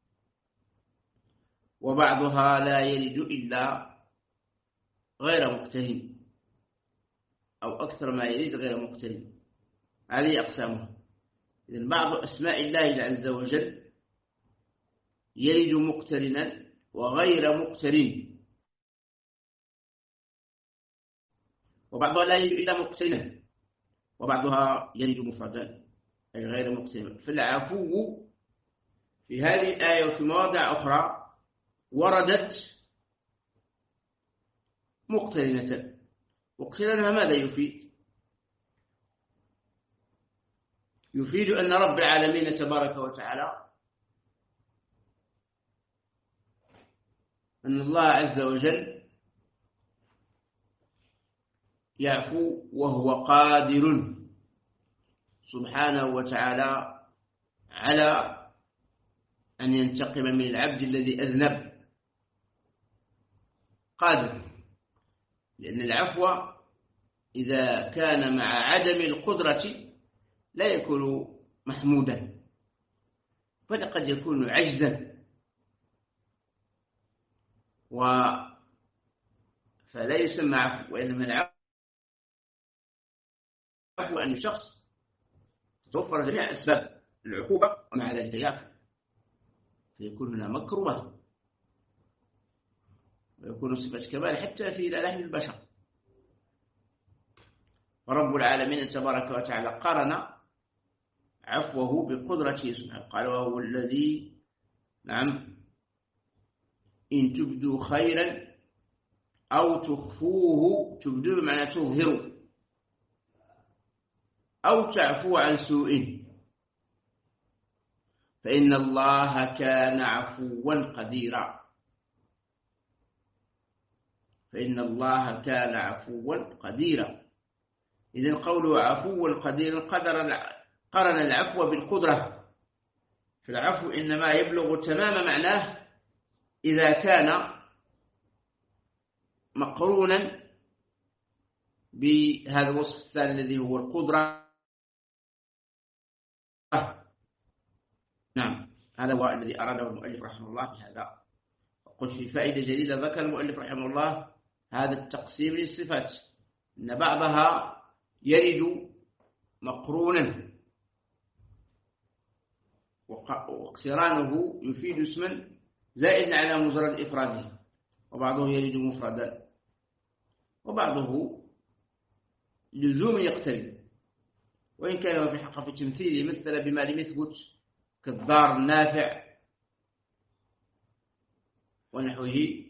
وبعضها لا يرد إلا غير مقترن أو أكثر ما يريد غير مقترن. هذه أقسامها. إذن بعض أسماء الله عز وجل يرد مقترنا وغير مقترن، وبعضها لا يرد إلا مقترنا، وبعضها يرد مفردا أي غير مقترن. فالعفو في هذه الآية وفي مواضع أخرى وردت مقترنة. مقترنها ماذا يفيد؟ يفيد أن رب العالمين تبارك وتعالى أن الله عز وجل يعفو وهو قادر سبحانه وتعالى على أن ينتقم من العبد الذي أذنب، قادر، لأن العفو إذا كان مع عدم القدرة لا يكون محمودا، بل قد يكون عجزا، و فلا يسمى عفو، وإنما العفو أن الشخص توفر جميع أسباب العقوبة ومع ذلك يعفو، فيكون هنا مكروه ويكون صفة كمال حتى في لحم البشر. ورب العالمين تبارك وتعالى قارن عفوه بقدرته سبحانه، قال وهو الذي نعم إن تبدوا خيرا أو تخفوه، تبدوا بمعنى تظهروا، أو تعفو عن سوء فإن الله كان عفوا قديرا، فإن الله كان عفوا قديرا. إذن قوله عفوا قديرا قدر قرن العفو بالقدرة، فالعفو إنما يبلغ تمام معناه إذا كان مقرونا بهذا الوصف الثاني الذي هو القدرة. نعم، هذا هو الذي أراده المؤلف رحمه الله بهذا. قلت في فائدة جديدة ذكر المؤلف رحمه الله هذا التقسيم للصفات، أن بعضها يرد مقرونا واقترانه يفيد اسما زائدا على مجرد إفراده، وبعضه يرد مفردا، وبعضه لزوم يقترن، وإن كان في الحق في تمثيله مثل بما لم يثبت كالدار النافع ونحوه.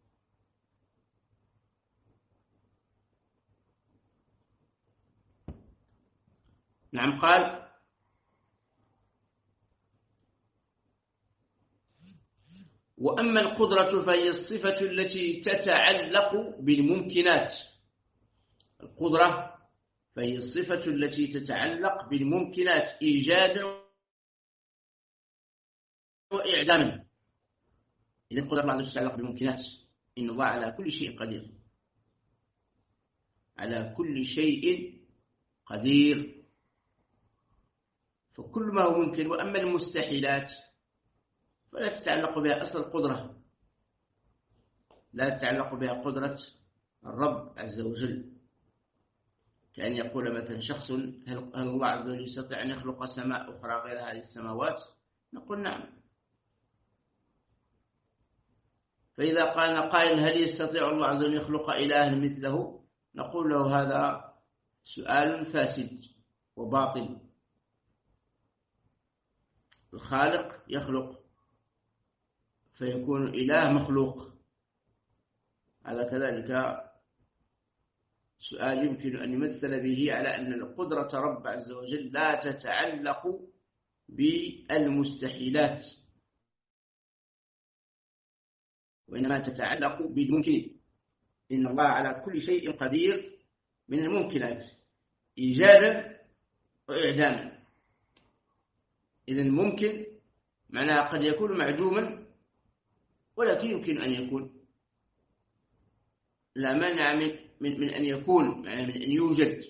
نعم. قال وأما القدرة فهي الصفة التي تتعلق بالممكنات. القدرة فهي الصفة التي تتعلق بالممكنات إيجادا وإعداما. إذا القدرة الله التي تتعلق بالممكنات، إن الله على كل شيء قدير، على كل شيء قدير، فكل ما هو ممكن. وأما المستحيلات فلا تتعلق بها أصل القدرة، لا تتعلق بها قدرة الرب عز وجل، كأن يقول مثلا شخص هل الله عز وجل يستطيع أن يخلق سماء أخرى غير هذه السماوات؟ نقول نعم. فإذا قال قائل هل يستطيع الله عز وجل يخلق إلها مثله؟ نقول له هذا سؤال فاسد وباطل. الخالق يخلق فيكون إله مخلوق، هذا كذلك سؤال يمكن أن يمثل به على أن القدرة رب عز وجل لا تتعلق بالمستحيلات، وإنما تتعلق بالممكن. إن الله على كل شيء قدير من الممكنات إيجادا وإعداما. إذن ممكن معناها قد يكون معدوما ولكن يمكن أن يكون، لا مانع من, من, من أن يكون، معناها من أن يوجد،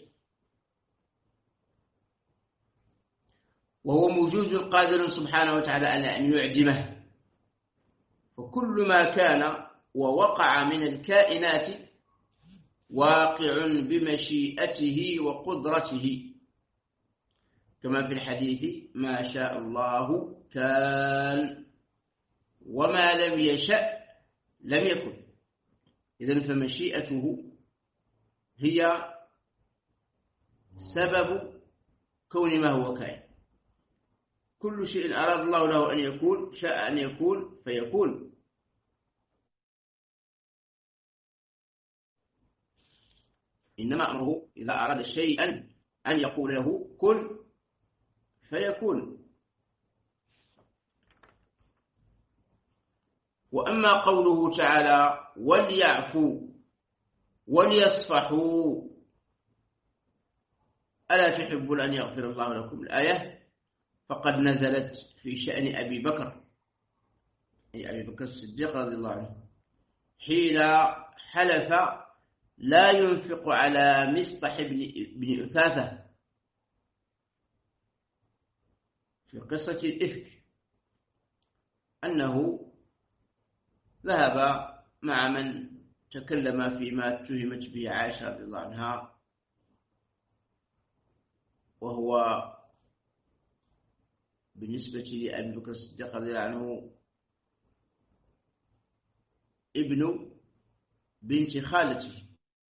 وهو موجود قادر سبحانه وتعالى على أن يعدمه. وكل ما كان ووقع من الكائنات واقع بمشيئته وقدرته، كما في الحديث ما شاء الله كان وما لم يشأ لم يكن. إذن فمشيئته هي سبب كون ما هو كائن. كل شيء أراد الله له أن يكون، شاء أن يكون فيكون. إنما أمره إذا أراد شيئا أن يقول له كن فيكون. وأما قوله تعالى وليعفوا وليصفحوا ألا تحبون أن يغفر الله لكم، الآية فقد نزلت في شأن أبي بكر، أي أبي بكر الصديق رضي الله عنه، حين حلف لا ينفق على مصطح بن أثاثة في قصة الإفك، أنه ذهب مع من تكلم فيما اتهمت به عائشة رضي الله عنها، وهو بالنسبة لأبي بكر الصديق رضي الله عنه ابن بنت خالته.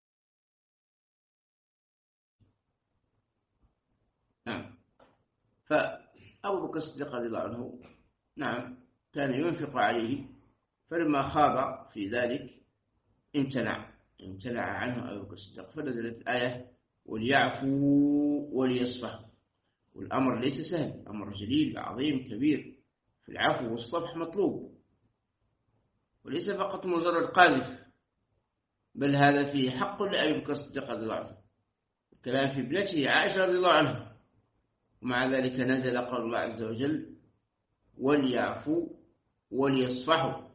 نعم. فأبو بكر الصديق رضي الله عنه نعم كان ينفق عليه، فلما خاض في ذلك امتنع امتنع عنه أبو بكر الصديق، فنزلت الآية وليعفوا وليصفحوا. والأمر ليس سهل، أمر جليل عظيم كبير، في العفو والصفح مطلوب، وليس فقط مجرد قاذف، بل هذا فيه حق لأبي بكر الصديق رضي الله عنه، الكلام في ابنته عائشة رضي الله عنها. ومع ذلك نزل قول الله عز وجل وليعفوا وليصفحوا.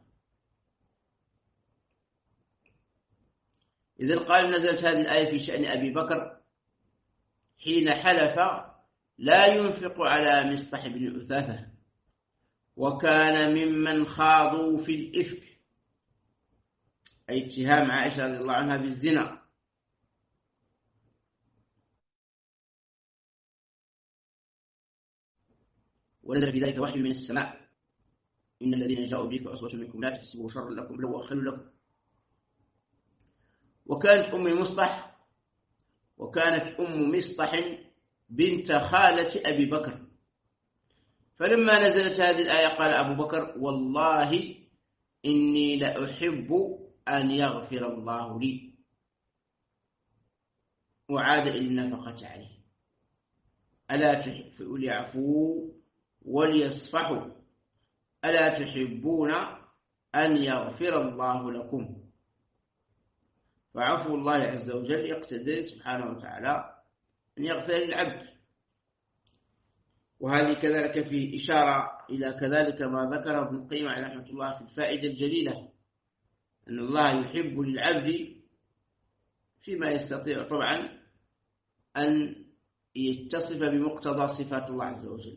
إذن قال نزلت هذه الآية في شأن أبي بكر حين حلف لا ينفق على مصطح بن أثاثة، وكان ممن خاضوا في الإفك. أي اتهام عائشة رضي الله عنها بالزنا. ونزل في ذلك وحي من السماء إن الذين جاءوا بك أسوة منكم لا تحسبوا شرا لكم بل هو خير لكم. وكانت أم مصطح وكانت أم مصطح بنت خالة أبي بكر، فلما نزلت هذه الآية قال أبو بكر والله إني لأحب أن يغفر الله لي، وعاد إلى النفقة عليه. ألا تحب ليعفوا وليصفحوا ألا تحبون أن يغفر الله لكم؟ فعفو الله عز وجل يقتضي سبحانه وتعالى أن يغفر للعبد. وهذه كذلك في إشارة إلى كذلك ما ذكره ابن القيم عليه رحمة الله في الفائدة الجليلة، أن الله يحب للعبد فيما يستطيع طبعا أن يتصف بمقتضى صفات الله عز وجل.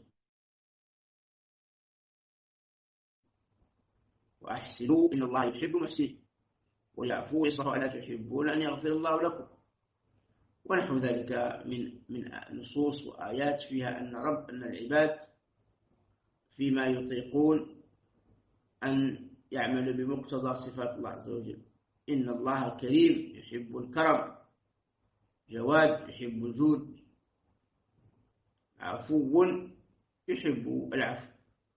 وأحسنوا إن الله يحب المحسنين ويعفو ويصفح ألا تحبون أن يغفر الله لكم، ونحو ذلك من من نصوص وآيات فيها أن رب أن العباد فيما يطيقون أن يعملوا بمقتضى صفات الله عز وجل. إن الله كريم يحب الكرم، جواد يحب الجود، عفو يحب العفو.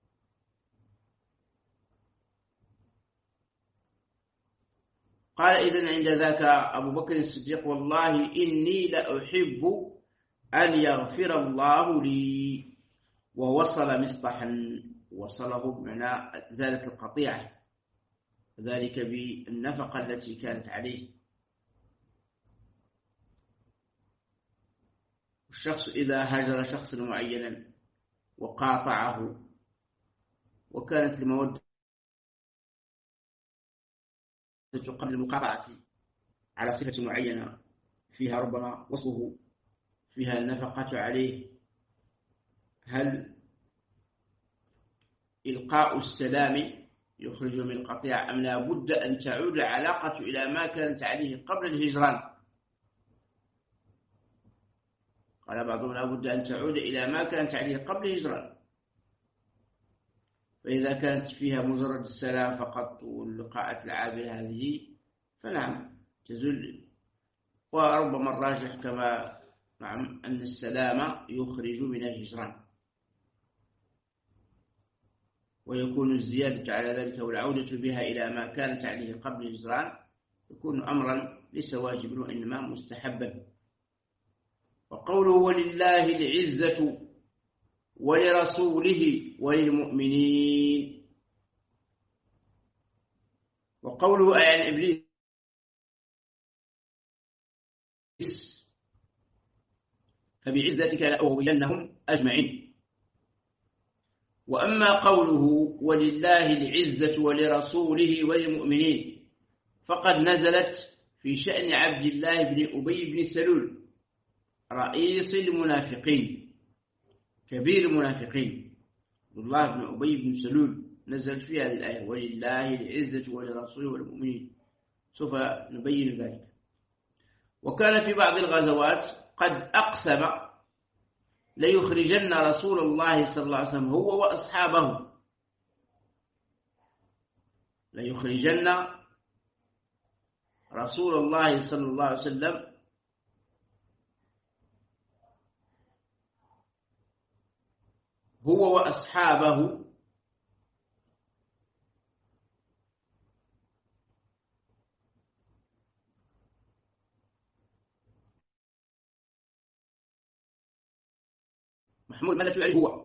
قال إذن عند ذاك أبو بكر الصديق والله إني لأحب أن يغفر الله لي، ووصل مصطحا وصله بمعنى ذلك القطيعة، ذلك بالنفقة التي كانت عليه. الشخص إذا هاجر شخصا معينا وقاطعه وكانت المودة قبل المقاطعة على صفة معينة فيها ربما وصفه فيها النفقة عليه، هل إلقاء السلام يخرج من القطيع أم لا بد أن تعود العلاقة إلى ما كانت عليه قبل الهجران؟ قال بعضهم لا بد أن تعود إلى ما كانت عليه قبل الهجران. فإذا كانت فيها مجرد السلام فقط واللقاءات العابرة هذه فنعم تزل. وربما الراجح كما نعم أن السلام يخرج من الهجران، ويكون الزيادة على ذلك والعودة بها إلى ما كانت عليه قبل الهجران يكون أمرا ليس واجبا وإنما مستحبا. وقوله ولله العزة ولرسوله وللمؤمنين، وقوله أي عن إبليس فبعزتك لأغوينهم أجمعين. وأما قوله ولله العزة ولرسوله وللمؤمنين فقد نزلت في شأن عبد الله بن أبي بن سلول رئيس المنافقين كبير المنافقين. عبد الله بن أبي بن سلول نزل في هذه الآية ولله العزة ولرسوله والمؤمنين، سوف نبين ذلك. وكان في بعض الغزوات قد أقسم ليخرجن رسول الله صلى الله عليه وسلم هو وأصحابه، ليخرجن رسول الله صلى الله عليه وسلم هو وأصحابه محمود ماذا تعرف هو؟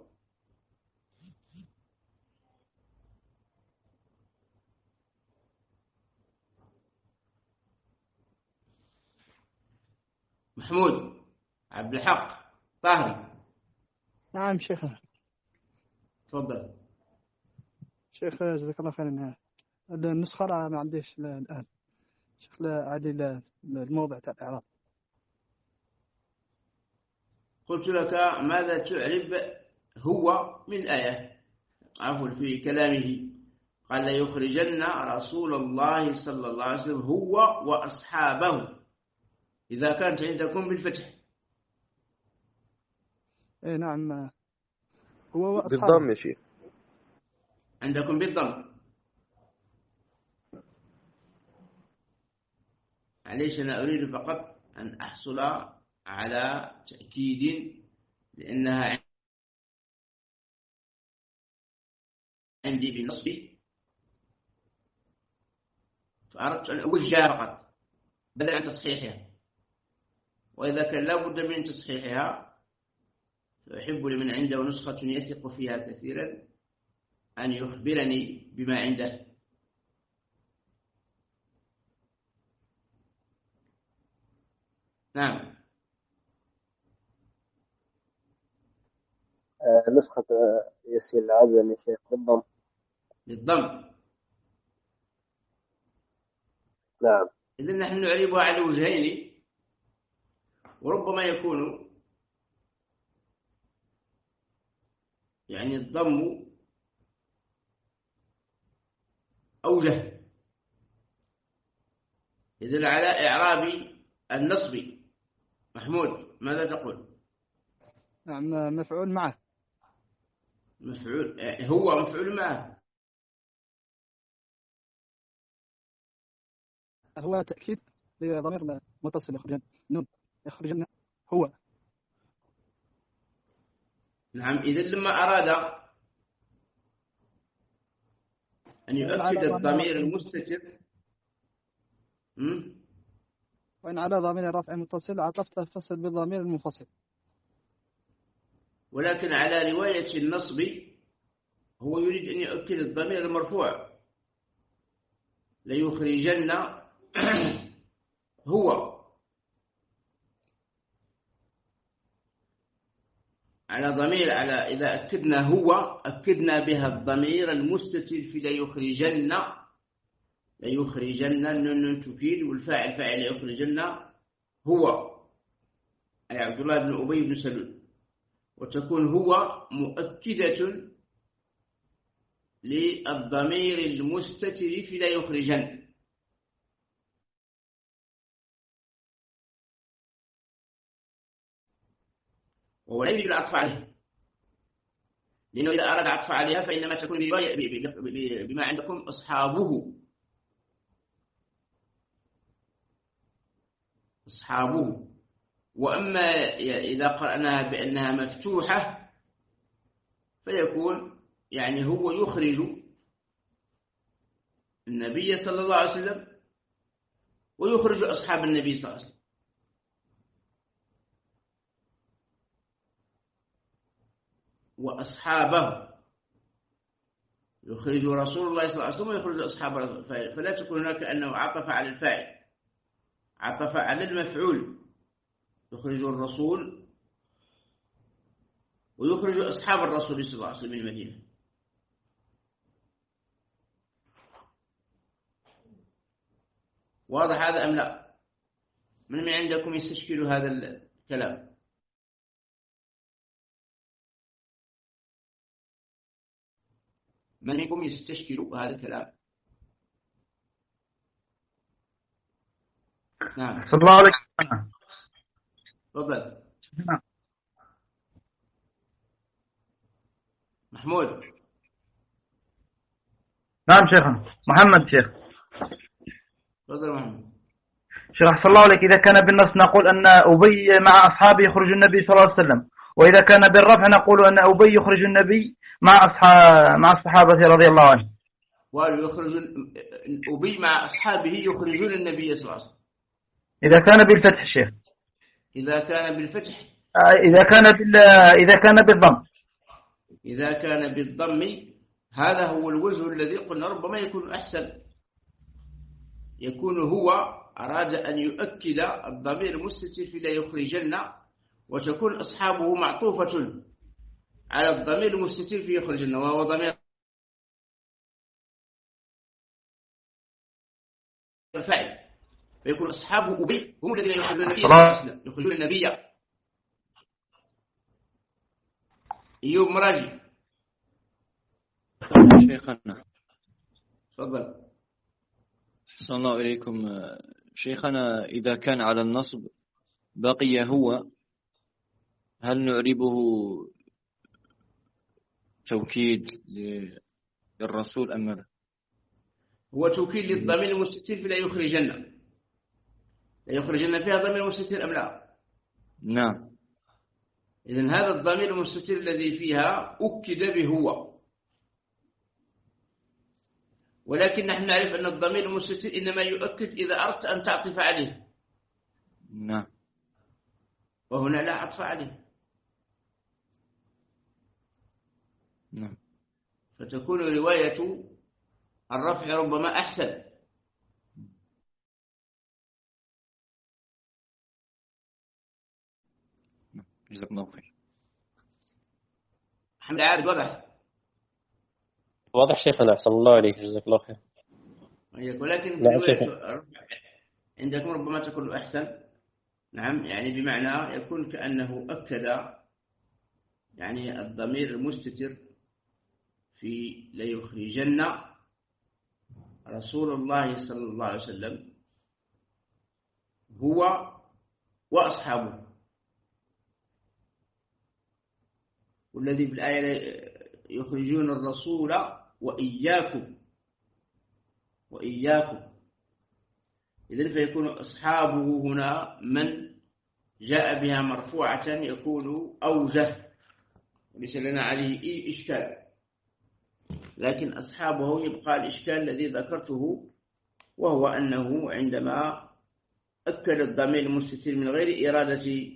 محمود عبد الحق طاهري. نعم شيخنا. تفضل شيخ جزاك الله خيرا. النسخة ما عنديش الآن شيخ، عادي الموضع تاع الإعراب. قلت لك ماذا تعرب هو من الآية، عفوا في كلامه قال ليخرجن رسول الله صلى الله عليه وسلم هو وأصحابه إذا كانت عندكم بالفتح. إيه نعم هو وأصحابه بالضم يا شيخ. عندكم بالضم. معليش أنا أريد فقط أن أحصل على تأكيد لأنها عندي بالنصب، فأردت أن أوجهها فقط بدلا عن تصحيحها، وإذا كان لا بد من تصحيحها فأحب لمن عنده نسخة يثق فيها كثيرا أن يخبرني بما عنده. نعم. آه، نسخة آه، يسير العزم يا شيخ بالضم. بالضم. نعم. إذن نحن نعربها على وجهين، وربما يكون يعني الضم أوجه يدل على إعراب النصب. محمود ماذا تقول؟ نعم مفعول معه. مفعول هو مفعول معه. هو تأكيد لضمير متصل يخرج نون يخرجنا هو. نعم. إذا لما أراد أن يؤكد الضمير المستتر وإن على ضمير رفع متصل عطفت فصل بالضمير المنفصل. ولكن على رواية النصب هو يريد أن يؤكد الضمير المرفوع ليخرجن هو على ضمير على إذا أكدنا هو أكدنا بها الضمير المستتر في ليخرجن. ليخرجن النون تفيد والفاعل فاعل ليخرجن هو أي عبد الله بن أبي بن سلول، وتكون هو مؤكدة للضمير المستتر في ليخرجن. وهو لا يريد العطف عليه، لأنه إذا أراد العطف عليها فإنما تكون بما عندكم أصحابه أصحابه. وأما إذا قرأناها بأنها مفتوحة فيكون يعني هو يخرج النبي صلى الله عليه وسلم ويخرج أصحاب النبي صلى الله عليه وسلم. وأصحابه يخرج رسول الله صلى الله عليه وسلم ويخرج أصحابه، فلا تكون هناك أنه عطف على الفاعل، عطف على المفعول يخرج الرسول ويخرج أصحاب الرسول صلى الله عليه وسلم من المدينة. واضح هذا أم لا؟ من من عندكم يستشكل هذا الكلام؟ من منكم يستشكل هذا الكلام؟ نعم. صلى الله عليه وسلم. تفضل. محمود. نعم شيخنا محمد. شيخ تفضل محمد. شيخ أحسن الله عليك، إذا كان بالنص نقول أن أبي مع أصحابه يخرج النبي صلى الله عليه وسلم، وإذا كان بالرفع نقول أن أبي يخرج النبي مع أصحاب مع الصحابة رضي الله عنهم. ويخرج أبي مع أصحابه يخرجون النبي صلى الله عليه وسلم. إذا كان بالفتح شيخ. إذا كان بالفتح. إذا كان بال إذا كان بالضم. إذا كان بالضم هذا هو الوجه الذي قلنا ربما يكون أحسن، يكون هو أراد أن يؤكد الضمير المستتر في لا يخرجن، وتكون أصحابه معطوفة على الضمير المستتر في يخرجن، وهو ضمير الفاعل، فيكون أصحاب أبي هم الذين يخرجون النبي صلى الله عليه وسلم، يخرجون النبي. أيوب مراجي. شيخنا تفضل. أحسن الله إليكم شيخنا. إذا كان على النصب بقي هو، هل نعربه توكيد للرسول أم ماذا؟ هو توكيد للضمير المستتر فلا يخرجن، لا يخرجن فيها ضمير مستتر أم لا؟ نعم. إذن هذا الضمير المستتر الذي فيها أكد بهو، ولكن نحن نعرف أن الضمير المستتر إنما يؤكد إذا أردت أن تعطف عليه. نعم. وهنا لا عطف عليه. نعم. فتكون رواية الرفع ربما أحسن. جزاك الله خير. حمد عابد واضح؟ واضح شيخنا، أحسن الله عليك، جزاك الله خير. ولكن نعم رواية شيخنا. الرفع عندكم ربما تكون أحسن. نعم، يعني بمعنى يكون كأنه أكد يعني الضمير المستتر في ليخرجن رسول الله صلى الله عليه وسلم هو وأصحابه، والذي في الآية يخرجون الرسول وإياكم وإياكم. إذن فيكون أصحابه هنا من جاء بها مرفوعة يكون أوجه، وليس لنا عليه أي إشكال، لكن أصحابه يبقى الإشكال الذي ذكرته، وهو أنه عندما أكد الضمير المستتر من غير إرادة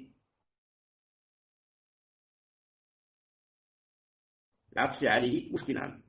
العطف عليه مشكل عنه.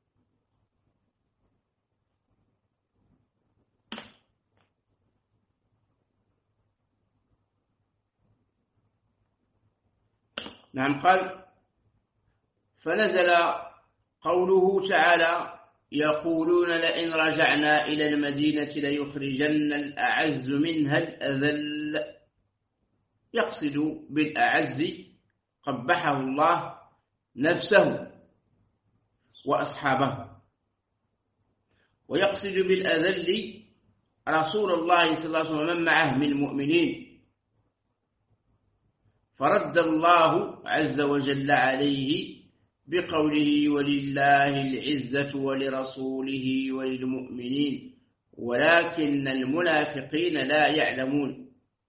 نعم. قال فنزل قوله تعالى يقولون لئن رجعنا إلى المدينة ليخرجن الأعز منها الأذل، يقصد بالأعز قبحه الله نفسه وأصحابه، ويقصد بالأذل رسول الله صلى الله عليه وسلم من معه من المؤمنين، فرد الله عز وجل عليه بقوله ولله العزة ولرسوله وللمؤمنين ولكن المنافقين لا يعلمون.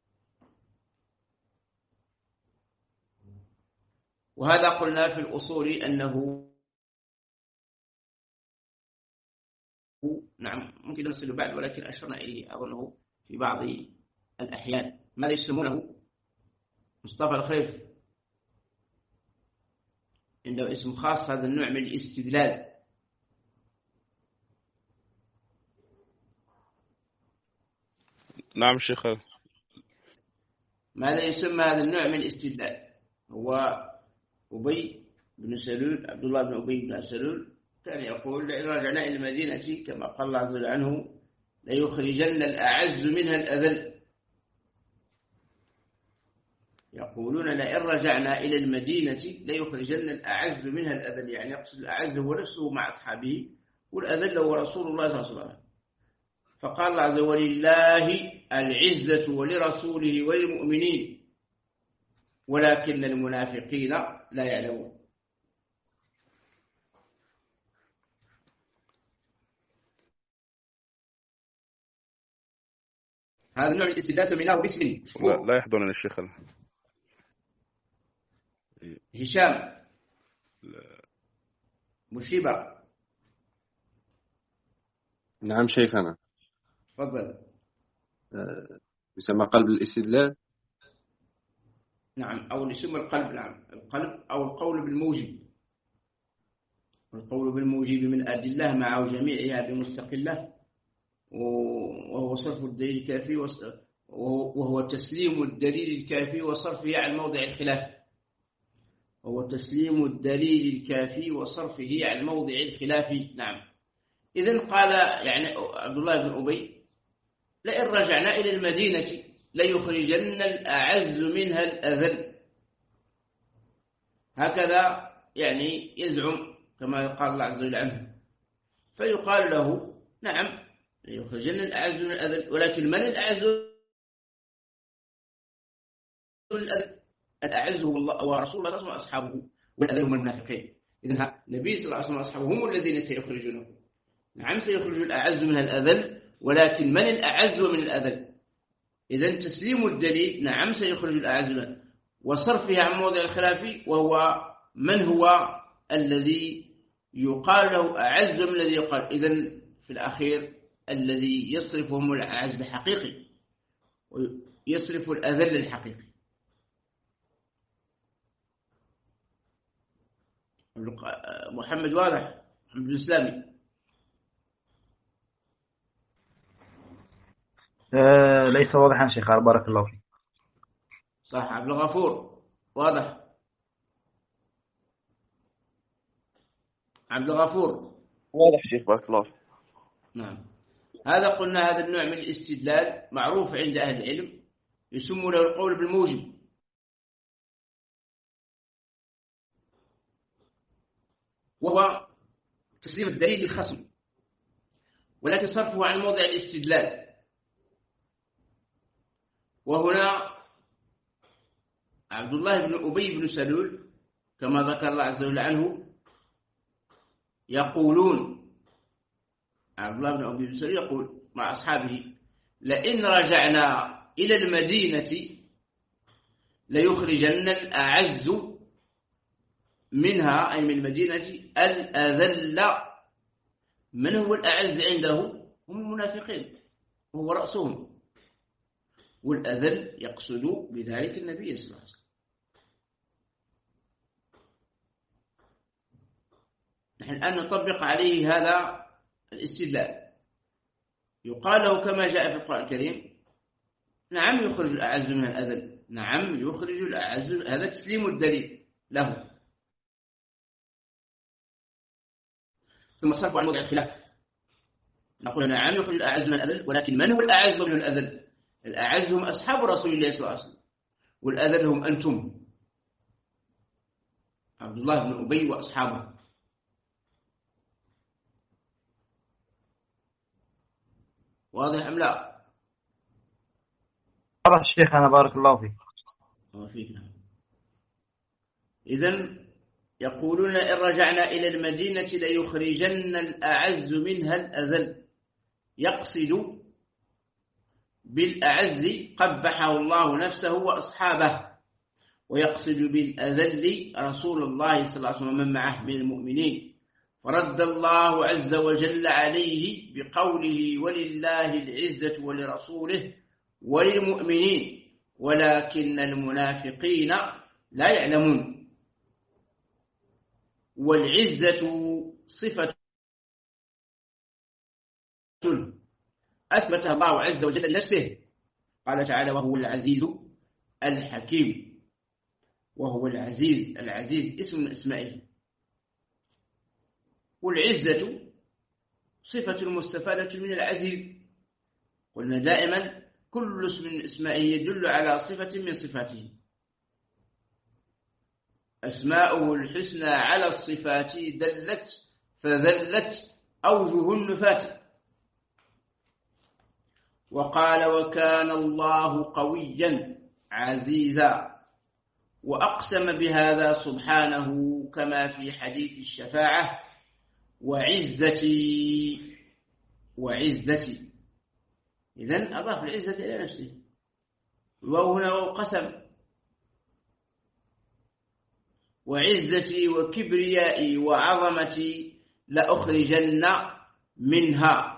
وهذا قلنا في الأصول أنه نعم ممكن نصل بعد، ولكن أشرنا إليه أظنه في بعض الأحيان. ماذا يسمونه مصطفى الخيف؟ عنده اسم خاص هذا النوع من الاستدلال. نعم شيخ. ماذا يسمى هذا النوع من الاستدلال؟ هو أبي بن سلول، عبد الله بن أبي بن سلول كان يقول لئن رجعنا إلى المدينة كما قال الله عز وجل عنه ليخرجن الأعز منها الأذل. يقولون لئن رجعنا إلى المدينة ليخرجن الأعز منها الأذل، يعني يقصد الأعز هو نفسه مع أصحابه، والأذل هو رسول الله صلى الله عليه وسلم. فقال الله عز وجل ولله العزة ولرسوله وللمؤمنين ولكن المنافقين لا يعلمون. هذا النوع من الاستدلال سميناه باسم لا, لا يحضرني الشيخ. هشام مشيبة. نعم شيخنا. تفضل. يسمى قلب الاستدلال. نعم، أو يسمى القلب. نعم القلب أو القول بالموجب. القول بالموجب من أدلة مع جميعها بمستقلة، وهو صرف الدليل الكافي وهو تسليم الدليل الكافي وصرفه عن موضع الخلاف. وهو تسليم الدليل الكافي وصرفه عن موضع الخلاف. نعم. إذن قال يعني عبد الله بن أبي لئن رجعنا إلى المدينة ليخرجن الأعز منها الأذل، هكذا يعني يزعم كما قال الله عز وجل عنه. فيقال له نعم يخرجن الأعز من الأذل، ولكن من الأعز من الأذل؟ الأعز هو الله ورسول الله وأصحابه، والأذل هم المنافقين. إذن النبي صلى الله عليه وسلم وأصحابه هم الذين سيخرجونه. نعم سيخرج الأعز من الأذل، ولكن من الأعز من الأذل؟ إذن تسليم الدليل نعم سيخرج الأعز منه، وصرفها عن موضع الخلاف وهو من هو الذي يقال له أعز من الذي يقال. إذن في الأخير الذي يصرفهم الأعز بحقيقي ويصرف الأذل الحقيقي. محمد واضح؟ محمد الإسلامي آه ليس واضحا شيخ، بارك الله فيك. صح. عبد الغفور واضح؟ عبد الغفور واضح شيخ بارك الله فيك. نعم. هذا قلنا هذا النوع من الاستدلال معروف عند أهل العلم، يسمونه القول بالموجب، وهو تسليم الدليل للخصم ولكن صرفه عن موضع الاستدلال. وهنا عبد الله بن أبي بن سلول كما ذكر الله عز وجل عنه يقولون، عبد الله بن أبي بن سلول يقول مع أصحابه: لئن رجعنا إلى المدينة ليخرجن الأعز منها، أي من المدينة، الأذل. من هو الأعز عنده؟ هم المنافقين، وهو رأسهم، والأذل يقصد بذلك النبي صلى الله عليه وسلم. نحن الآن نطبق عليه هذا الاستدلال. يقال له كما جاء في القرآن الكريم: نعم يخرج الأعز من الأذل، نعم يخرج الأعز، هذا تسليم الدليل له. ثم صرفوا عن موضع الخلاف، نقول نعم يخرج الأعز من الأذل، ولكن من هو الأعز من الأذل؟ الأعز هم أصحاب رسول الله صلى الله عليه وسلم، والأذل هم أنتم، عبد الله بن أبي وأصحابه. واضح أم لا؟ واضح الشيخ، أنا بارك الله فيك. وفيك. إذن يقولون: إن رجعنا إلى المدينة ليخرجن الأعز منها الأذل. يقصد بالأعز قبحه الله نفسه وأصحابه، ويقصد بالأذل رسول الله صلى الله عليه وسلم من معه من المؤمنين. فرد الله عز وجل عليه بقوله: ولله العزة ولرسوله وللمؤمنين ولكن المنافقين لا يعلمون. والعزة صفة أثبتها الله عز وجل لنفسه، قال تعالى: وهو العزيز الحكيم. وهو العزيز، العزيز اسم من اسمائه، والعزة صفة مستفادة من العزيز. قلنا دائما كل اسم من اسمائه يدل على صفة من صفاته. أسماؤه الحسنى على الصفات دلت فذلت أوجه النفات. وقال: وكان الله قويا عزيزا. وأقسم بهذا سبحانه كما في حديث الشفاعة: وعزتي وعزتي. إذن أضاف العزة إلى نفسه، وهنا قسم: وعزتي وكبريائي وعظمتي لأخرجن منها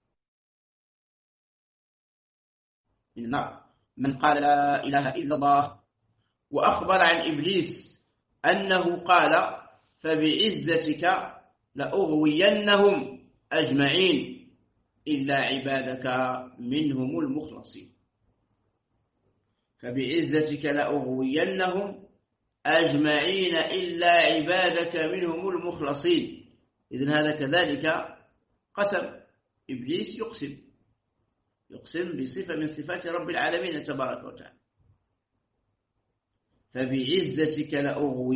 من النار من قال لا إله إلا الله. وأخبر عن إبليس أنه قال: فبعزتك لأغوينهم أجمعين إلا عبادك منهم المخلصين. فبعزتك لأغوينهم أجمعين إلا عبادك منهم المخلصين. إذن هذا كذلك قسم، إبليس يقسم يقسم بصفة من صفات رب العالمين تبارك وتعالى. فبعزتك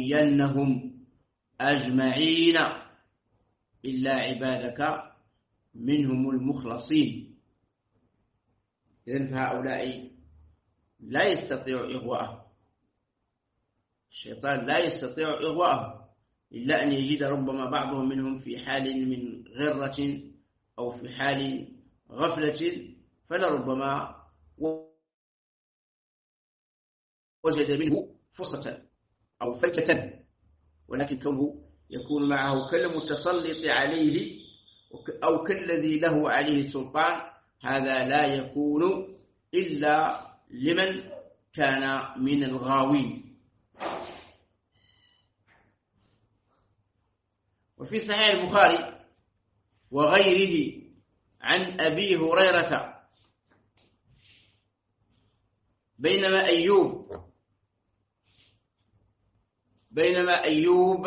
لأغوينهم أجمعين إلا عبادك منهم المخلصين. إذن فهؤلاء لا يستطيع إغواءه، الشيطان لا يستطيع إغواءه إلا أن يجد ربما بعضهم منهم في حال من غرة أو في حال غفلة، فلربما وجد منه فرصة أو فلتة، ولكن كونه يكون معه كالمتسلط عليه أو كالذي له عليه سلطان، هذا لا يكون إلا لمن كان من الغاوين. وفي صحيح البخاري وغيره عن أبي هريرة بينما أيوب بينما أيوب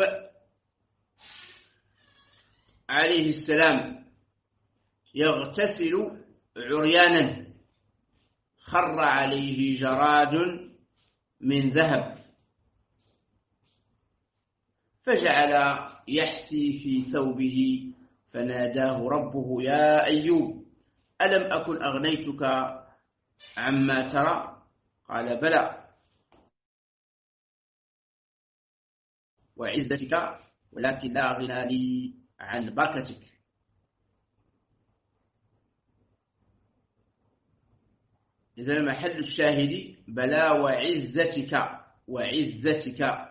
عليه السلام يغتسل عريانا خر عليه جراد من ذهب فجعل يحثي في ثوبه فناداه ربه يا أيوب ألم أكن أغنيتك عما ترى؟ قال بلى وعزتك ولكن لا غنى لي عن بركتك. إذا محل الشاهد بلى وعزتك وعزتك.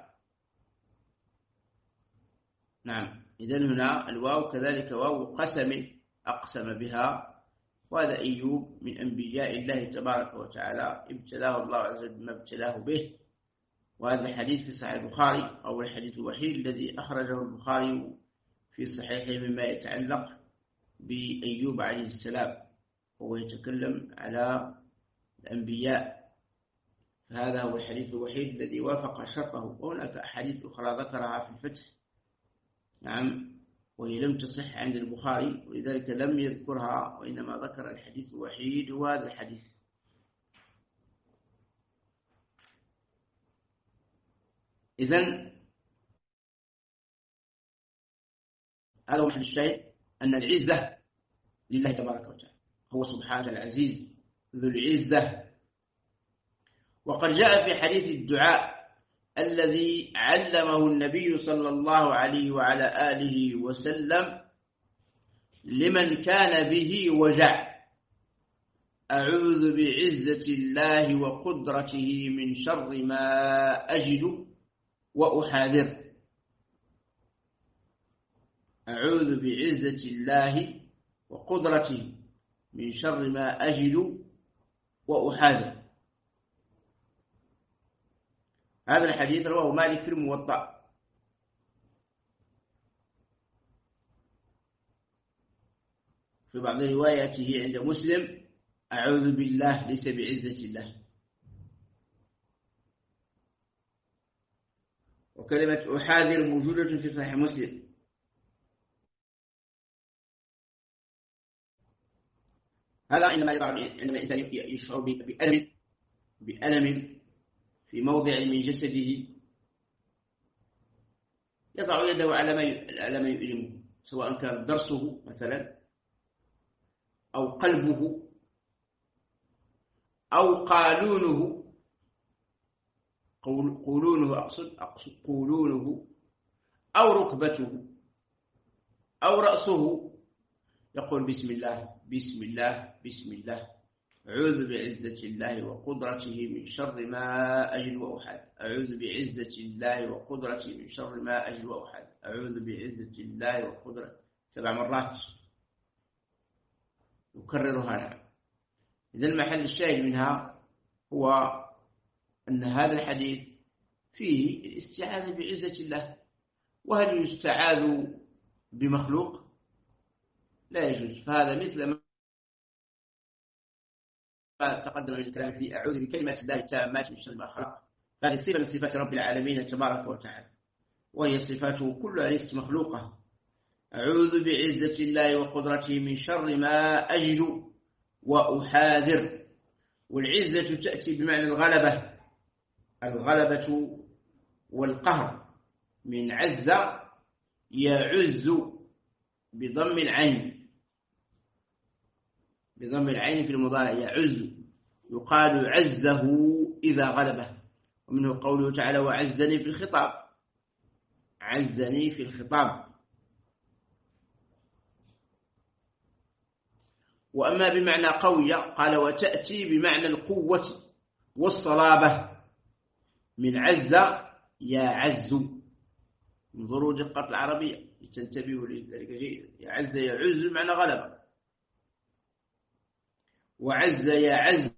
نعم، إذا هنا الواو كذلك واو قسم أقسم بها، وهذا أيوب من أنبياء الله تبارك وتعالى ابتلاه الله عز وجل بما ابتلاه به. وهذا الحديث في صحيح البخاري أو الحديث الوحيد الذي أخرجه البخاري في صحيحه مما يتعلق بأيوب عليه السلام، وهو يتكلم على الأنبياء، هذا هو الحديث الوحيد الذي وافق شرطه. وهناك أحاديث أخرى ذكرها في الفتح، نعم، وهي لم تصح عند البخاري ولذلك لم يذكرها، وإنما ذكر الحديث الوحيد هو هذا الحديث. إذن هذا هو محل الشاهد، أن العزة لله تبارك وتعالى، هو سبحانه العزيز ذو العزة. وقد جاء في حديث الدعاء الذي علمه النبي صلى الله عليه وعلى آله وسلم لمن كان به وجع: أعوذ بعزة الله وقدرته من شر ما أجد وأحاذر. أعوذ بعزة الله وقدرته من شر ما أجد وأحاذر. هذا الحديث رواه مالك في الموطأ. في بعض رواياته عند مسلم: أعوذ بالله ليس بعزة الله. وكلمة أحاذر موجودة في صحيح مسلم. هذا عندما عندما الإنسان يشعر بألم بألم في موضع من جسده يضع يده على ما يؤلمه، سواء كان ضرسه مثلا أو قلبه أو قالونه قولونه أقصد أقصد قولونه أو ركبته أو رأسه، يقول بسم الله بسم الله بسم الله، أعوذ بعزة الله وقدرته من شر ما أجد وأحاذر. أعوذ بعزة الله وقدرته من شر ما أجد وأحاذر. أعوذ بعزة الله وقدرته سبع مرات يكررها. إذا المحل الشاهد منها هو أن هذا الحديث فيه الاستعاذة بعزة الله. وهل يستعاذ بمخلوق؟ لا يجوز. فهذا مثل ما تقدم من الكلام فيه: أعوذ بكلمات الله التامات من شر ما خلق. هذه صفة من صفات رب العالمين تبارك وتعالى، وهي صفاته كلها ليست مخلوقة. أعوذ بعزة الله وقدرته من شر ما أجد وأحاذر. والعزة تأتي بمعنى الغلبة، الغلبة والقهر. من عز يعز بضم العين، بضم العين في المضارع يعز، يقال عزه إذا غلبه. ومنه قوله تعالى وعزني في الخطاب، عزني في الخطاب. وأما بمعنى قوية قال وتأتي بمعنى القوة والصلابة، من عز يعز. انظروا دقة العربية لتنتبهوا لذلك جيدا. يعز يعز بمعنى غلبة، وعز يعز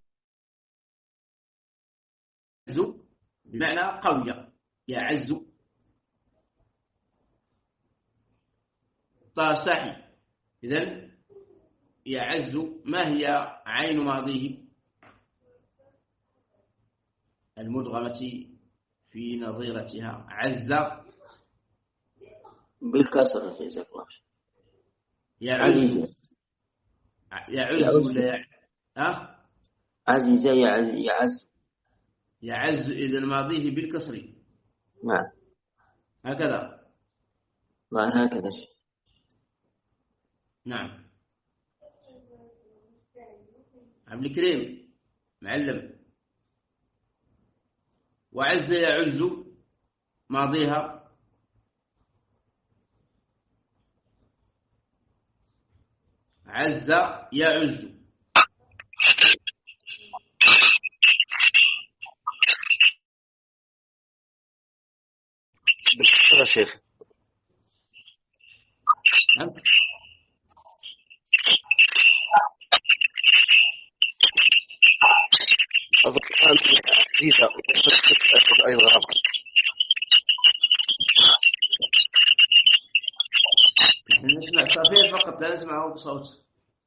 بمعنى قوية، يعز طاسحي. إذن يعز ما هي عين ماضيه المدغمة في نظيرتها؟ عز بالكسر جزاك الله خير. يعز عزيزة يعز ولا يعز؟ ها؟ عزيزة يعز يعز يعز إذا ماضيه بالكسر. نعم هكذا. ظاهر هكذا. نعم. عبد الكريم معلم. وعز يعز ماضيها عز يعز. بالكسر يا شيخ. نعم. أظن الآن عزيزة وتأكد أيضا غلبة. نسمع صافية فقط لا نسمعه بصوت.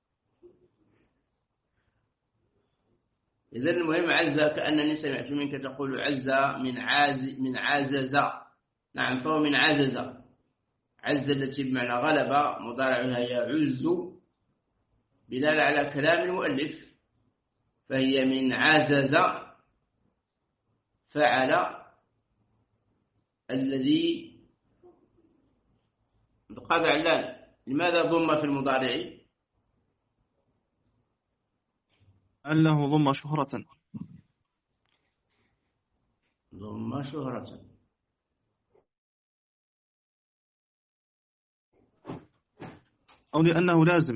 إذن المهم عز كأنني سمعت منك تقول عز من عاز من عازز. نعم فهو من عزز. عز التي بمعنى غلبة مضارعها يعز دلالة على كلام المؤلف، فهي من عزز فعل الذي قال علان. لماذا ضم في المضارع؟ أنه ضم شهرة. ضم شهرة. أو لأنه لازم.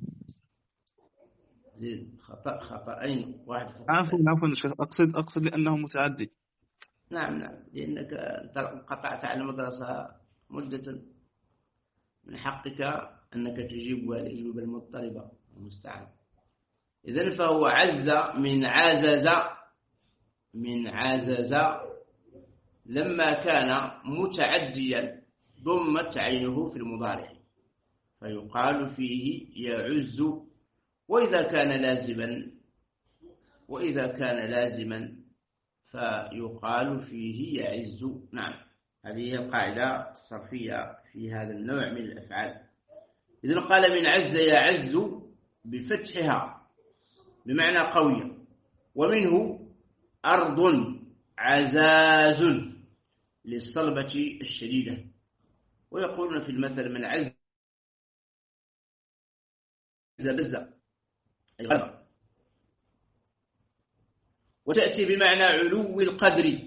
خطأ خطأين واحد خطأ. عفوا عفوا أقصد أقصد لأنه متعدي. نعم نعم لأنك قطعت على المدرسة مدة، من حقك أنك تجيب الإجابة المضطربة المستعان. إذن فهو عز من عزز من عزز لما كان متعديا ضمت عينه في المضارع فيقال فيه يعز. وإذا كان لازما وإذا كان لازما فيقال فيه يعز. نعم هذه هي القاعدة الصرفية في هذا النوع من الأفعال. إذن قال من عز يعز بفتحها بمعنى قوية. ومنه أرض عزاز للصلبة الشديدة. ويقولون في المثل من عز بزة أي غلبة. وتأتي بمعنى علو القدر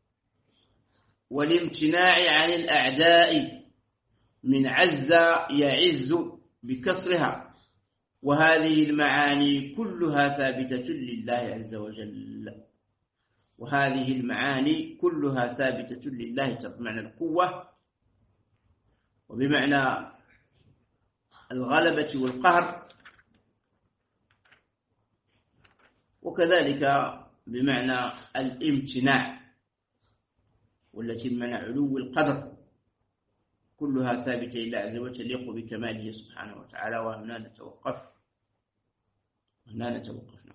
والامتناع عن الأعداء، من عز يعز بكسرها. وهذه المعاني كلها ثابتة لله عز وجل. وهذه المعاني كلها ثابتة لله بمعنى القوة وبمعنى الغلبة والقهر، وكذلك بمعنى الامتناع والتي بمعنى علو القدر، كلها ثابتة لله عز وجل تليق بكماله سبحانه وتعالى. وهنا نتوقف هنا نتوقفنا.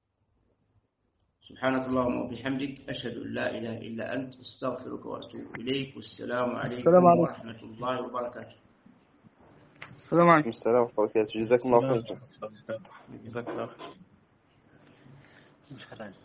سبحانك اللهم وبحمدك أشهد أن لا إله إلا أنت استغفرك وأتوب إليك. والسلام عليكم ورحمة الله وبركاته. السلام عليكم. السلام ورحمة الله وبركاته. جزاكم الله خير. جزاك الله خير.